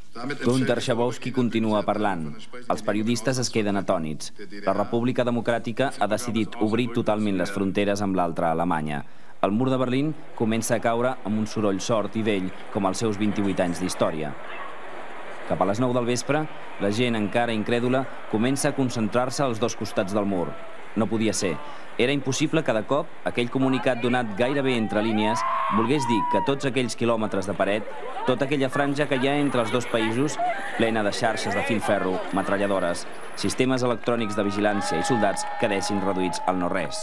Gunter Schabowski continua parlant. Els periodistes es queden atònits. La República Democràtica ha decidit obrir totalment les fronteres amb l'altra Alemanya. El mur de Berlín comença a caure amb un soroll sord i vell com els seus vint-i-vuit anys d'història. Cap a les nou del vespre, la gent encara incrèdula comença a concentrar-se als dos costats del mur. No podia ser. Era impossible que de cop aquell comunicat donat gairebé entre línies volgués dir que tots aquells quilòmetres de paret, tota aquella franja que hi ha entre els dos països, plena de xarxes de filferro, metralladores, sistemes electrònics de vigilància i soldats, quedessin reduïts al no-res.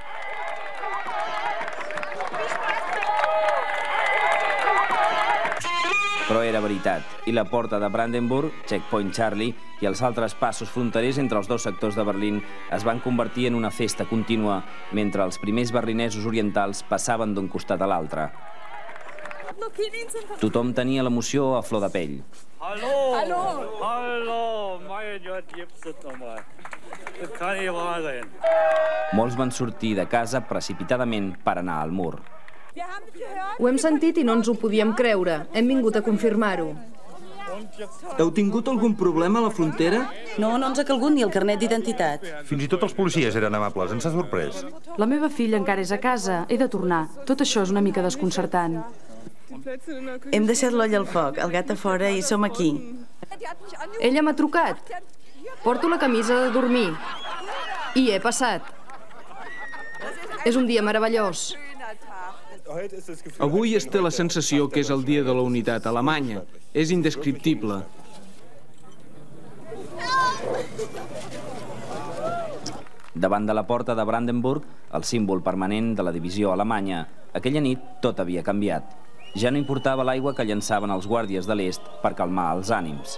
Però era veritat, i la porta de Brandenburg, Checkpoint Charlie, i els altres passos fronterers entre els dos sectors de Berlín es van convertir en una festa contínua mentre els primers berlinesos orientals passaven d'un costat a l'altre. Tothom tenia l'emoció a flor de pell. Hallo! Hallo! Hallo! Mein Gott, gibt's das nochmal. Das kann nicht wahr sein. Molts van sortir de casa precipitadament per anar al mur. Ho hem sentit i no ens ho podíem creure. Hem vingut a confirmar-ho. Heu tingut algun problema a la frontera? No, no ens ha calgut ni el carnet d'identitat. Fins i tot els policies eren amables, ens ha sorprès. La meva filla encara és a casa, he de tornar. Tot això és una mica desconcertant. Hem deixat l'olla al foc, el gat a fora i som aquí. Ella m'ha trucat. Porto la camisa de dormir. I he passat. És un dia meravellós. Avui es té la sensació que és el dia de la unitat alemanya. És indescriptible. Davant de la porta de Brandenburg, el símbol permanent de la divisió alemanya, aquella nit tot havia canviat. Ja no importava l'aigua que llançaven els guàrdies de l'est per calmar els ànims.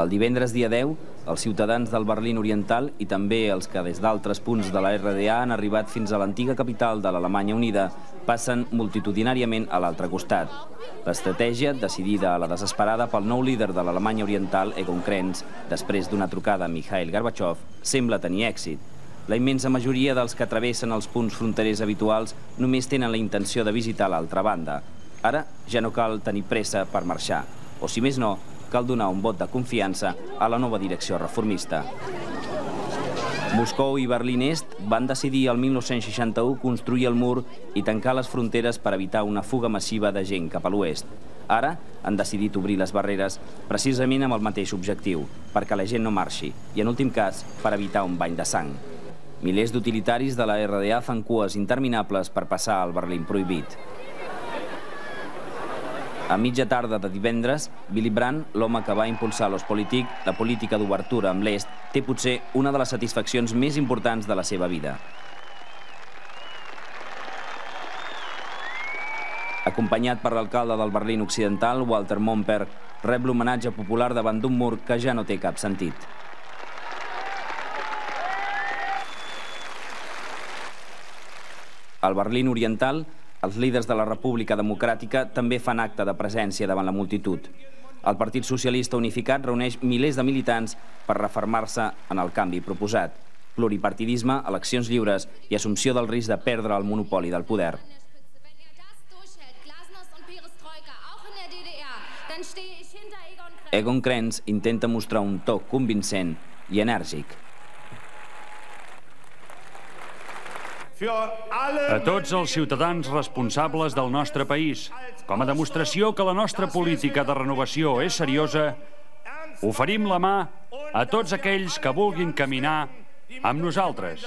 El divendres dia deu, els ciutadans del Berlín Oriental i també els que des d'altres punts de la R D A han arribat fins a l'antiga capital de l'Alemanya Unida passen multitudinàriament a l'altre costat. L'estratègia, decidida a la desesperada pel nou líder de l'Alemanya Oriental, Egon Krenz, després d'una trucada a Mikhail Gorbachev, sembla tenir èxit. La immensa majoria dels que travessen els punts fronterers habituals només tenen la intenció de visitar l'altra banda. Ara ja no cal tenir pressa per marxar, o si més no, cal donar un vot de confiança a la nova direcció reformista. Moscou i Berlín Est van decidir el mil nou-cents seixanta-u construir el mur i tancar les fronteres per evitar una fuga massiva de gent cap a l'oest. Ara han decidit obrir les barreres precisament amb el mateix objectiu, perquè la gent no marxi i, en últim cas, per evitar un bany de sang. Milers d'utilitaris de la R D A fan cues interminables per passar al Berlín prohibit. A mitja tarda de divendres, Willy Brandt, l'home que va impulsar l'Ostpolitik, la política d'obertura amb l'Est, té potser una de les satisfaccions més importants de la seva vida. Acompanyat per l'alcalde del Berlín Occidental, Walter Momper, rep l'homenatge popular davant d'un mur que ja no té cap sentit. Al Berlín Oriental, els líders de la República Democràtica també fan acte de presència davant la multitud. El Partit Socialista Unificat reuneix milers de militants per refermar-se en el canvi proposat. Pluripartidisme, eleccions lliures i assumpció del risc de perdre el monopoli del poder. Egon Krenz intenta mostrar un to convincent i enèrgic. A tots els ciutadans responsables del nostre país, com a demostració que la nostra política de renovació és seriosa, oferim la mà a tots aquells que vulguin caminar amb nosaltres.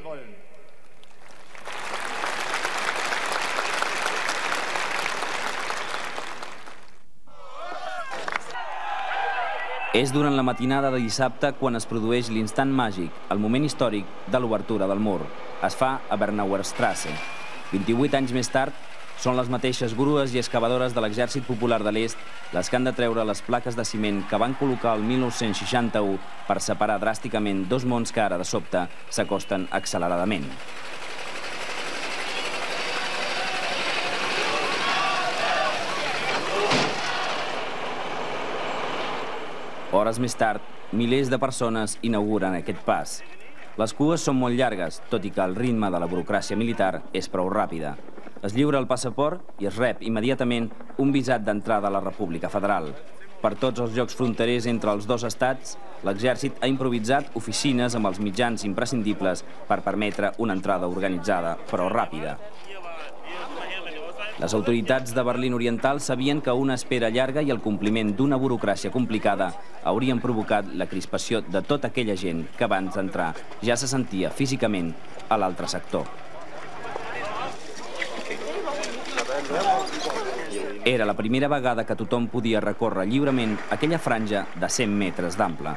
És durant la matinada de dissabte quan es produeix l'instant màgic, el moment històric de l'obertura del mur. Es fa a Bernauer Straße. vint-i-vuit anys més tard, són les mateixes grues i excavadores de l'Exèrcit Popular de l'Est les que han de treure les plaques de ciment que van col·locar el mil nou-cents seixanta-u per separar dràsticament dos mons que ara, de sobte, s'acosten acceleradament. Hores més tard, milers de persones inauguren aquest pas. Les cues són molt llargues, tot i que el ritme de la burocràcia militar és prou ràpida. Es lliura el passaport i es rep immediatament un visat d'entrada a la República Federal. Per tots els llocs fronterers entre els dos estats, l'exèrcit ha improvisat oficines amb els mitjans imprescindibles per permetre una entrada organitzada, però ràpida. Les autoritats de Berlín Oriental sabien que una espera llarga i el compliment d'una burocràcia complicada haurien provocat la crispació de tota aquella gent que abans d'entrar ja se sentia físicament a l'altre sector. Era la primera vegada que tothom podia recórrer lliurement aquella franja de cent metres d'ample.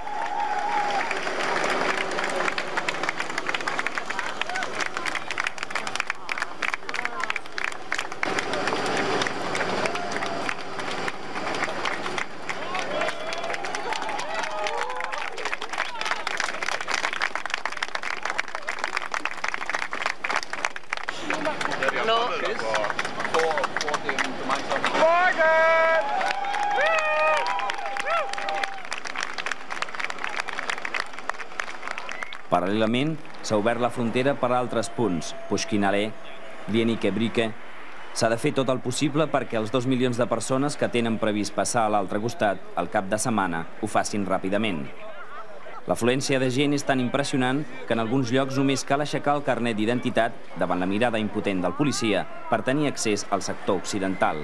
Paral·lelament, s'ha obert la frontera per a altres punts, Pushkin-Allée, Lienike-Brücke. S'ha de fer tot el possible perquè els dos milions de persones que tenen previst passar a l'altre costat al cap de setmana ho facin ràpidament. L'afluència de gent és tan impressionant que en alguns llocs només cal aixecar el carnet d'identitat davant la mirada impotent del policia per tenir accés al sector occidental.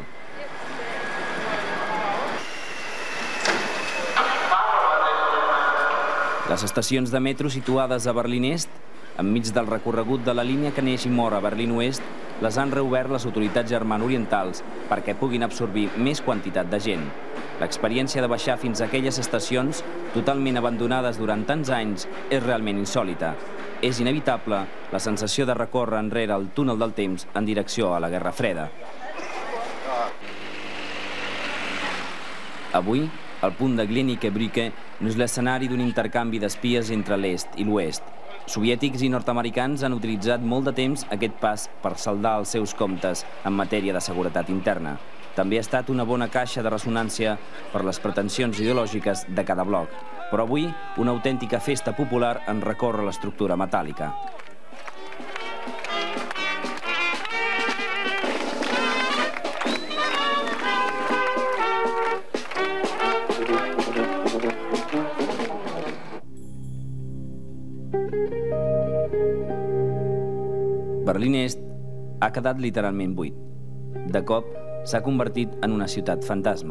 Les estacions de metro situades a Berlín Est, enmig del recorregut de la línia que neix i mor a Berlín Oest, les han reobert les autoritats germano-orientals perquè puguin absorbir més quantitat de gent. L'experiència de baixar fins a aquelles estacions, totalment abandonades durant tants anys, és realment insòlita. És inevitable la sensació de recórrer enrere el túnel del temps en direcció a la Guerra Freda. Avui, El punt de Glienicke-Brücke no és l'escenari d'un intercanvi d'espies entre l'est i l'oest. Soviètics i nord-americans han utilitzat molt de temps aquest pas per saldar els seus comptes en matèria de seguretat interna. També ha estat una bona caixa de ressonància per les pretensions ideològiques de cada bloc. Però avui, una autèntica festa popular en recorre l'estructura metàl·lica. Berlín Est ha quedat literalment buit. De cop, s'ha convertit en una ciutat fantasma.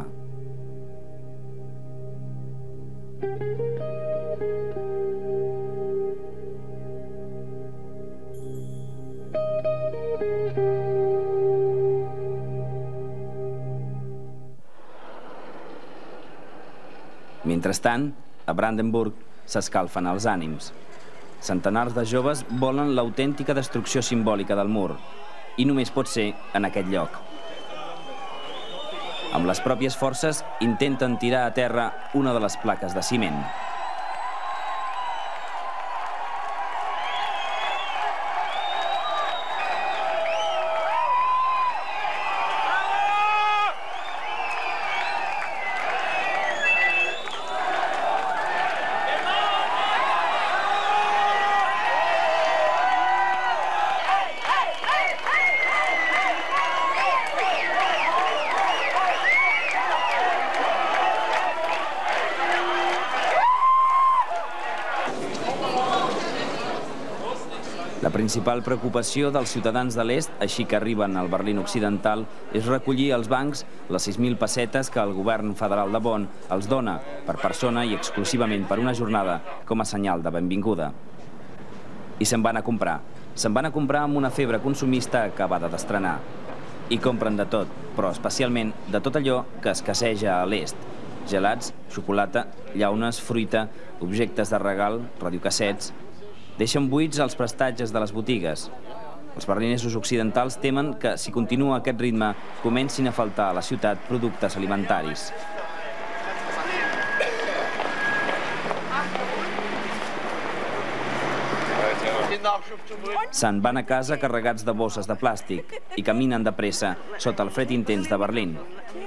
Mentrestant, a Brandenburg s'escalfen els ànims. Centenars de joves volen l'autèntica destrucció simbòlica del mur, i només pot ser en aquest lloc. Amb les pròpies forces intenten tirar a terra una de les plaques de ciment. La principal preocupació dels ciutadans de l'est, així que arriben al Berlín Occidental, és recollir als bancs les sis mil pessetes que el govern federal de Bonn els dona per persona i exclusivament per una jornada com a senyal de benvinguda. I se'n van a comprar. Se'n van a comprar amb una febre consumista acabada d'estrenar. I compren de tot, però especialment de tot allò que escasseja a l'est. Gelats, xocolata, llaunes, fruita, objectes de regal, radiocassets. Deixen buits els prestatges de les botigues. Els berlinesos occidentals temen que, si continua aquest ritme, comencin a faltar a la ciutat productes alimentaris. Se'n van a casa carregats de bosses de plàstic i caminen de pressa sota el fred intens de Berlín.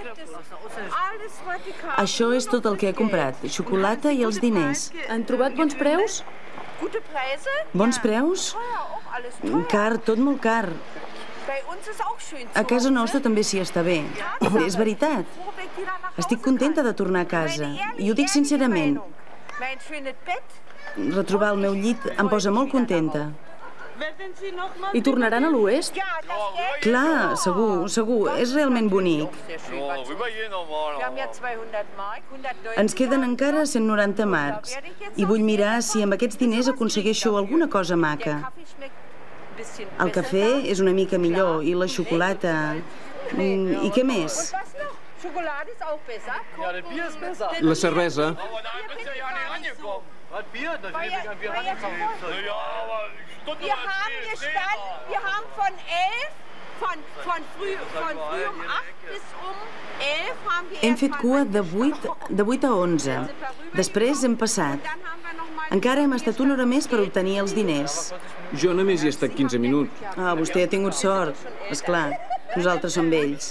Això és tot el que he comprat, xocolata i els diners. Han trobat bons preus? Bons preus? Car, tot molt car. A casa nostra també s'hi està bé. És veritat. Estic contenta de tornar a casa. I ho dic sincerament. Retrobar el meu llit em posa molt contenta. I tornaran a l'oest? Clar, segur, segur. És realment bonic. Ens queden encara cent noranta marcs i vull mirar si amb aquests diners aconsegueixo alguna cosa maca. El cafè és una mica millor i la xocolata... I què més? La cervesa. Wir haben gestand, wir haben von elf, von, von, früh, von früh um acht bis um elf haben wir... Hem fet cua de vuit, de vuit a onze. Després hem passat. Encara hem estat una hora més per obtenir els diners. Jo només hi he estat quinze minuts. Ah, vostè ha tingut sort. Esclar, nosaltres som vells.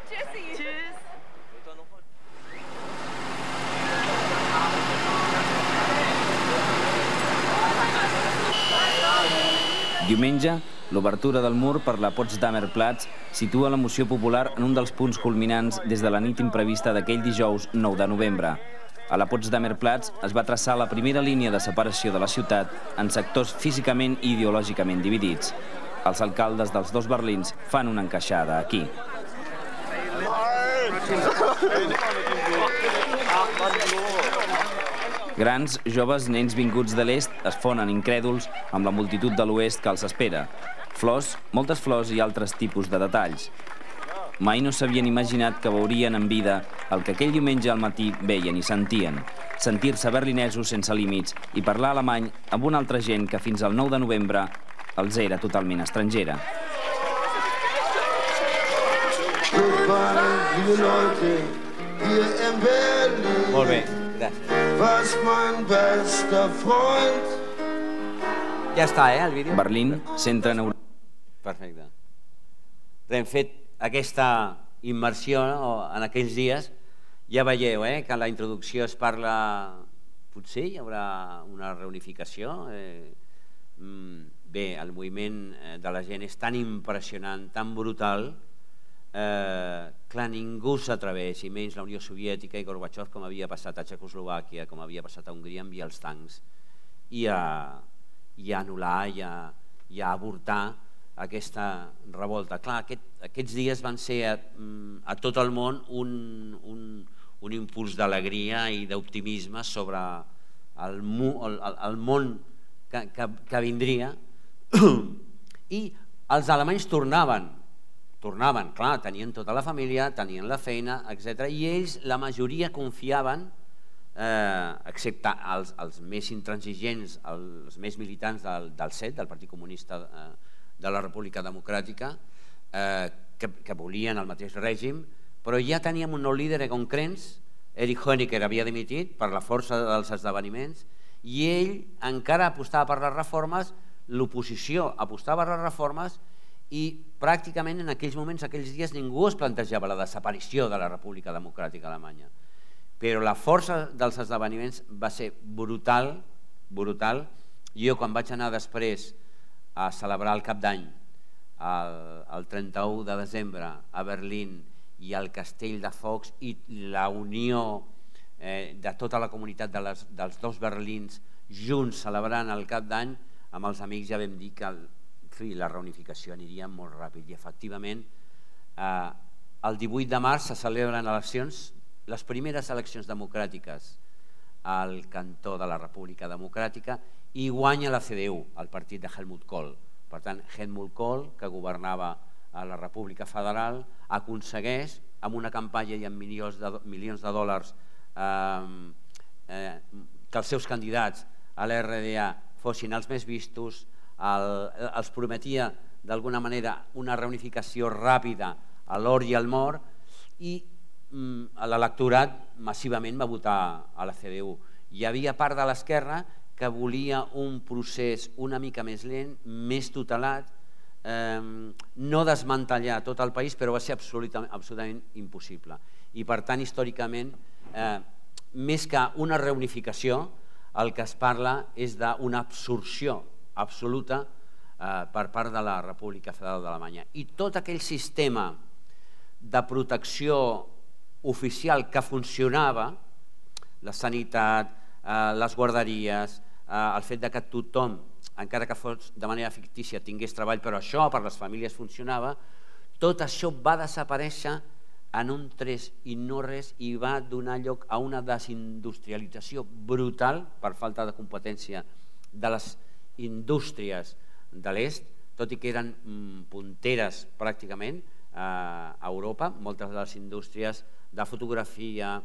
Diumenge, l'obertura del mur per la Potsdamer Platz situa l'emoció popular en un dels punts culminants des de la nit imprevista d'aquell dijous nou de novembre. A la Potsdamer Platz es va traçar la primera línia de separació de la ciutat en sectors físicament i ideològicament dividits. Els alcaldes dels dos Berlins fan una encaixada aquí. Grans, joves, nens vinguts de l'est es fonen incrèduls amb la multitud de l'oest que els espera. Flors, moltes flors i altres tipus de detalls. Mai no s'havien imaginat que veurien en vida el que aquell diumenge al matí veien i sentien. Sentir-se berlinesos sense límits i parlar alemany amb una altra gent que fins al nou de novembre els era totalment estrangera. hier in Berlin. Molt bé, gràcies. Was mein bester Freund. Ja està, eh, el vídeo? Berlín, centre en Europa. Perfecte. Hem fet aquesta immersió en aquells dies. Ja veieu que a la introducció es parla... Potser hi haurà una reunificació. Bé, el moviment de la gent és tan impressionant, tan brutal, que ningú s'atreveix, i menys la Unió Soviètica i Gorbachev, com havia passat a Txecoslovàquia, com havia passat a Hongria, enviar els tancs i a anul·lar i a avortar aquesta revolta. Clar, aquests dies van ser a tot el món un impuls d'alegria i d'optimisme sobre el món que vindria, i els alemanys tornaven, tornaven, clar, tenien tota la família, tenien la feina, etcètera, i ells, la majoria, confiaven, excepte els més intransigents, els més militants del C E T, del Partit Comunista de la República Democràtica, que volien el mateix règim, però ja teníem un nou líder com Krenz. Erich Honecker havia dimitit per la força dels esdeveniments i ell encara apostava per les reformes, l'oposició apostava per les reformes i pràcticament en aquells moments, aquells dies, ningú es plantejava la desaparició de la República Democràtica Alemanya. Però la força dels esdeveniments va ser brutal, brutal. Jo, quan vaig anar després a celebrar el Cap d'Any, el trenta-u de desembre, a Berlín, i el castell de focs i la unió de tota la comunitat dels dos Berlins junts celebrant el Cap d'Any, amb els amics ja vam dir que la reunificació aniria molt ràpid. I efectivament, el divuit de març se celebren eleccions, les primeres eleccions democràtiques al cantó de la República Democràtica, i guanya la C D U, el partit de Helmut Kohl. Per tant, Helmut Kohl, que governava a la República Federal, aconsegueix, amb una campanya i amb milions de dòlars, que els seus candidats a l'R D A fossin els més vistos, els prometia d'alguna manera una reunificació ràpida a l'or i al mor, i l'electorat massivament va votar a la C D U. Hi havia part de l'esquerra que volia un procés una mica més lent, més tutelat, no desmantellar tot el país, però va ser absolutament impossible. I per tant, històricament, més que una reunificació, el que es parla és d'una absorció absoluta per part de la República Federal d'Alemanya. I tot aquell sistema de protecció oficial que funcionava, la sanitat, les guarderies, el fet que tothom, encara que fos de manera fictícia, tingués treball, però això per les famílies funcionava, tot això va desaparèixer en un tres i no res i va donar lloc a una desindustrialització brutal per falta de competència de les indústries de l'est, tot i que eren punteres pràcticament a Europa, moltes de les indústries de fotografia,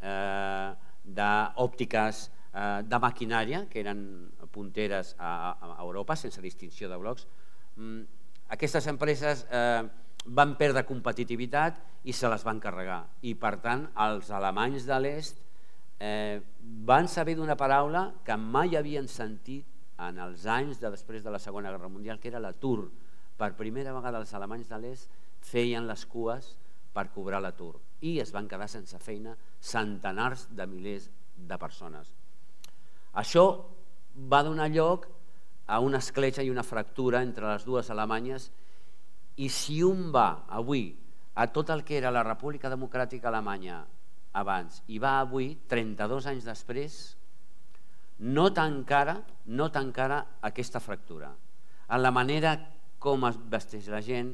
d'òptiques, de maquinària, que eren punteres a Europa, sense distinció de blocs. Aquestes empreses van perdre competitivitat i se les van carregar. I, per tant, els alemanys de l'est van saber d'una paraula que mai havien sentit en els anys de després de la Segona Guerra Mundial, que era l'atur. Per primera vegada els alemanys de l'est feien les cues per cobrar l'atur i es van quedar sense feina centenars de milers de persones. Això va donar lloc a una escletxa i una fractura entre les dues Alemanyes, i si un va avui a tot el que era la República Democràtica Alemanya abans i va avui, trenta-dos anys després, nota encara, nota encara aquesta fractura. En la manera com es vesteix la gent,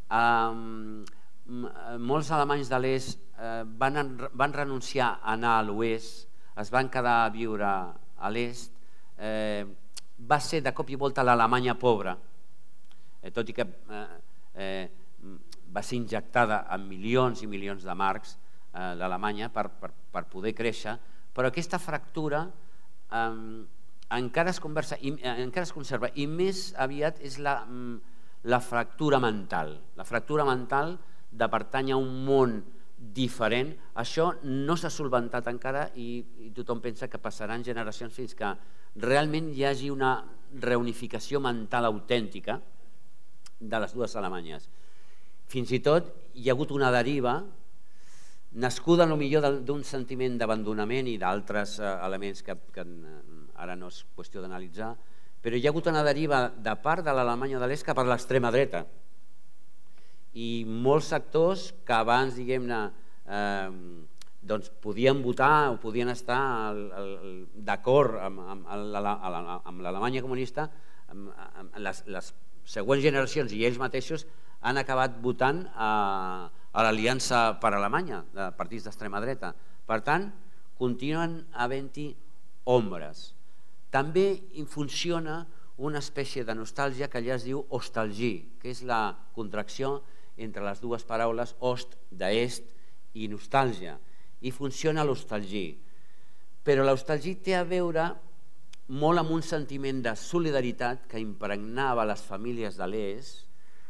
molts alemanys de l'est van renunciar a anar a l'oest, es van quedar a viure a l'est, va ser de cop i volta l'Alemanya pobra, tot i que va ser injectada amb milions i milions de marcs l'Alemanya per poder créixer, però aquesta fractura encara es conserva i més aviat és la fractura mental, la fractura mental de pertànyer a un món diferent. Això no s'ha solventat encara i tothom pensa que passaran generacions fins que realment hi hagi una reunificació mental autèntica de les dues Alemanyes. Fins i tot hi ha hagut una deriva nascuda potser d'un sentiment d'abandonament i d'altres elements que ara no és qüestió d'analitzar, però hi ha hagut una deriva de part de l'Alemanya de l'Est cap a l'extrema dreta. I molts sectors que abans, diguem-ne, podien votar o podien estar d'acord amb l'Alemanya comunista, les següents generacions i ells mateixos han acabat votant a l'Aliança per Alemanya, de partits d'extrema dreta. Per tant, continuen havent-hi ombres. També funciona una espècie de nostàlgia que allà es diu ostalgie, que és la contracció entre les dues paraules ost, d'est, i nostàlgia. I funciona l'ostalgie. Però l'ostalgie té a veure molt amb un sentiment de solidaritat que impregnava les famílies de l'est,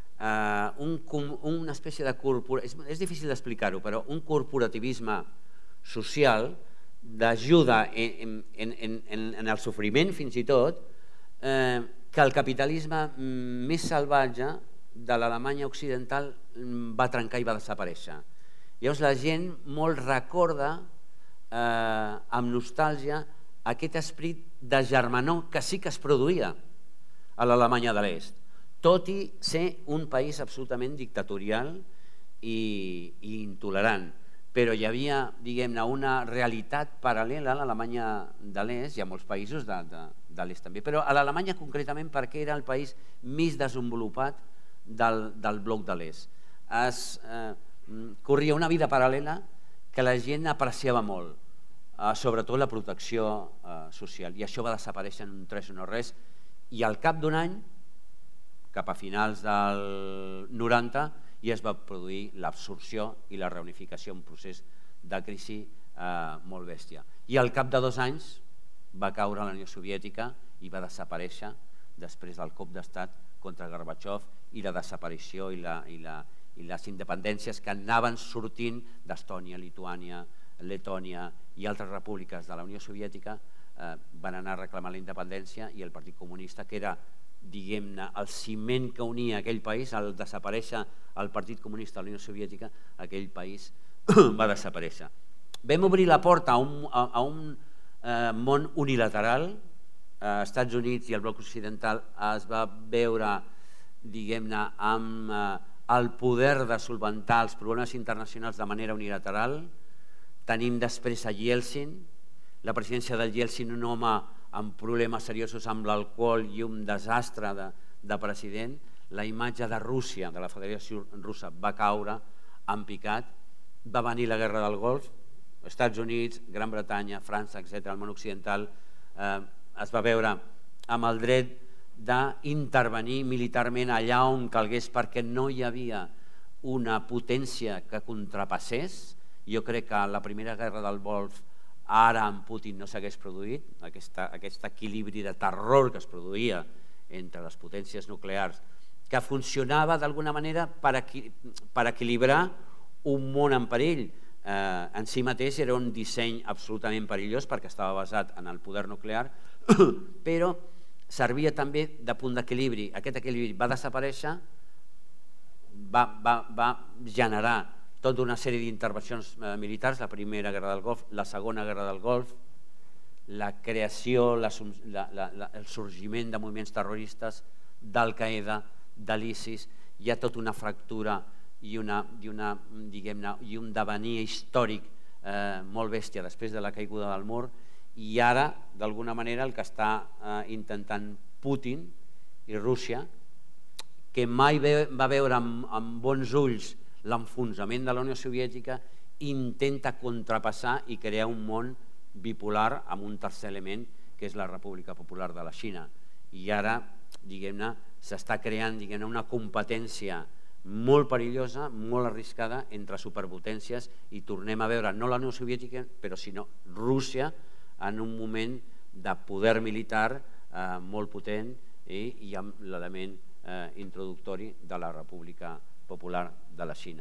una espècie de corporativisme, és difícil d'explicar-ho, però un corporativisme social d'ajuda en el sofriment fins i tot, que el capitalisme més salvatge de l'Alemanya occidental va trencar i va desaparèixer. Llavors la gent molt recorda amb nostàlgia aquest esperit de germanor que sí que es produïa a l'Alemanya de l'Est, tot i ser un país absolutament dictatorial i intolerant. Però hi havia, diguem-ne, una realitat paral·lela a l'Alemanya de l'Est, hi ha molts països de l'Est també, però a l'Alemanya concretament perquè era el país més desenvolupat del bloc de l'Est. Es corria una vida paral·lela que la gent apreciava molt, sobretot la protecció social, i això va desaparèixer en un tres o no res, i al cap d'un any, cap a finals del noranta, i es va produir l'absorció i la reunificació, un procés de crisi molt bèstia. I al cap de dos anys va caure la Unió Soviètica i va desaparèixer després del cop d'estat contra Gorbachev i la desaparició i les independències que anaven sortint d'Estònia, Lituània, Letònia i altres repúbliques de la Unió Soviètica van anar a reclamar la independència i el Partit Comunista, que era, diguem-ne, el ciment que unia aquell país, al desaparèixer el Partit Comunista de la Unió Soviètica, aquell país va desaparèixer. Vam obrir la porta a un món unilateral. Als Estats Units i el bloc occidental es va veure, diguem-ne, amb el poder de solventar els problemes internacionals de manera unilateral. Tenim després a Yeltsin, la presidència del Yeltsin, un home amb problemes seriosos amb l'alcohol i un desastre de president. La imatge de Rússia, de la Federació Russa, va caure en picat. Va venir la Guerra del Golf, Estats Units, Gran Bretanya, França, etcètera, el món occidental es va veure amb el dret d'intervenir militarment allà on calgués, perquè no hi havia una potència que contrapassés. Jo crec que la primera Guerra del Golf ara amb Putin no s'hagués produït, aquest equilibri de terror que es produïa entre les potències nuclears, que funcionava d'alguna manera per equilibrar un món en perill. En si mateix era un disseny absolutament perillós perquè estava basat en el poder nuclear, però servia també de punt d'equilibri. Aquest equilibri va desaparèixer, va generar tota una sèrie d'intervencions militars, la primera Guerra del Golf, la segona Guerra del Golf, la creació, el sorgiment de moviments terroristes, d'Al-Qaeda, de l'ISIS. Hi ha tota una fractura i un devenir històric molt bèstia després de la caiguda del mur, i ara, d'alguna manera, el que està intentant Putin i Rússia, que mai va veure amb bons ulls l'enfonsament de la Unió Soviètica, intenta contrapassar i crear un món bipolar amb un tercer element, que és la República Popular de la Xina. I ara, diguem-ne, s'està creant una competència molt perillosa, molt arriscada entre superpotències, i tornem a veure no la Unió Soviètica, però sinó Rússia en un moment de poder militar molt potent i amb l'element introductori de la República Popular de la Xina.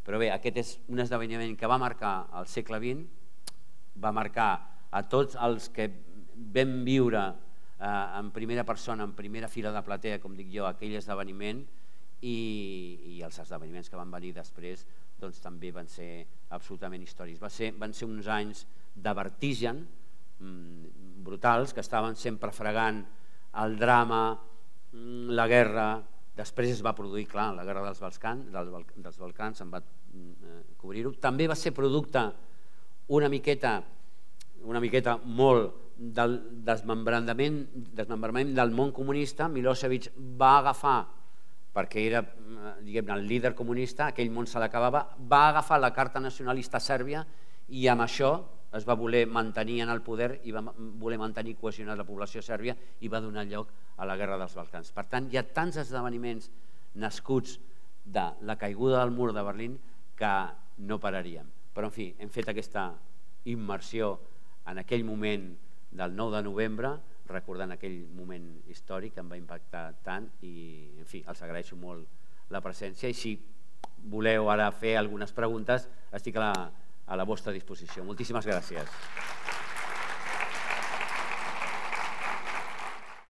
Però bé, aquest és un esdeveniment que va marcar el segle vint, va marcar a tots els que vam viure en primera persona, en primera fila de platea, com dic jo, aquell esdeveniment, i els esdeveniments que van venir després també van ser absolutament històrics. Van ser uns anys de vertigen brutals, que estaven sempre fregant el drama, la guerra. Després es va produir, clar, la guerra dels Balcans, em va cobrir-ho. També va ser producte una miqueta, una miqueta molt del desmembrament del món comunista. Milosevic va agafar, perquè era el líder comunista, aquell món se l'acabava, va agafar la carta nacionalista sèrbia i amb això es va voler mantenir en el poder i va voler mantenir cohesionat la població sèrbia i va donar lloc a la guerra dels Balcans. Per tant, hi ha tants esdeveniments nascuts de la caiguda del mur de Berlín que no pararíem. Però, en fi, hem fet aquesta immersió en aquell moment del nou de novembre, recordant aquell moment històric que em va impactar tant i, en fi, els agraeixo molt la presència i si voleu ara fer algunes preguntes estic a la, a la vostra disposició. Moltíssimes gràcies.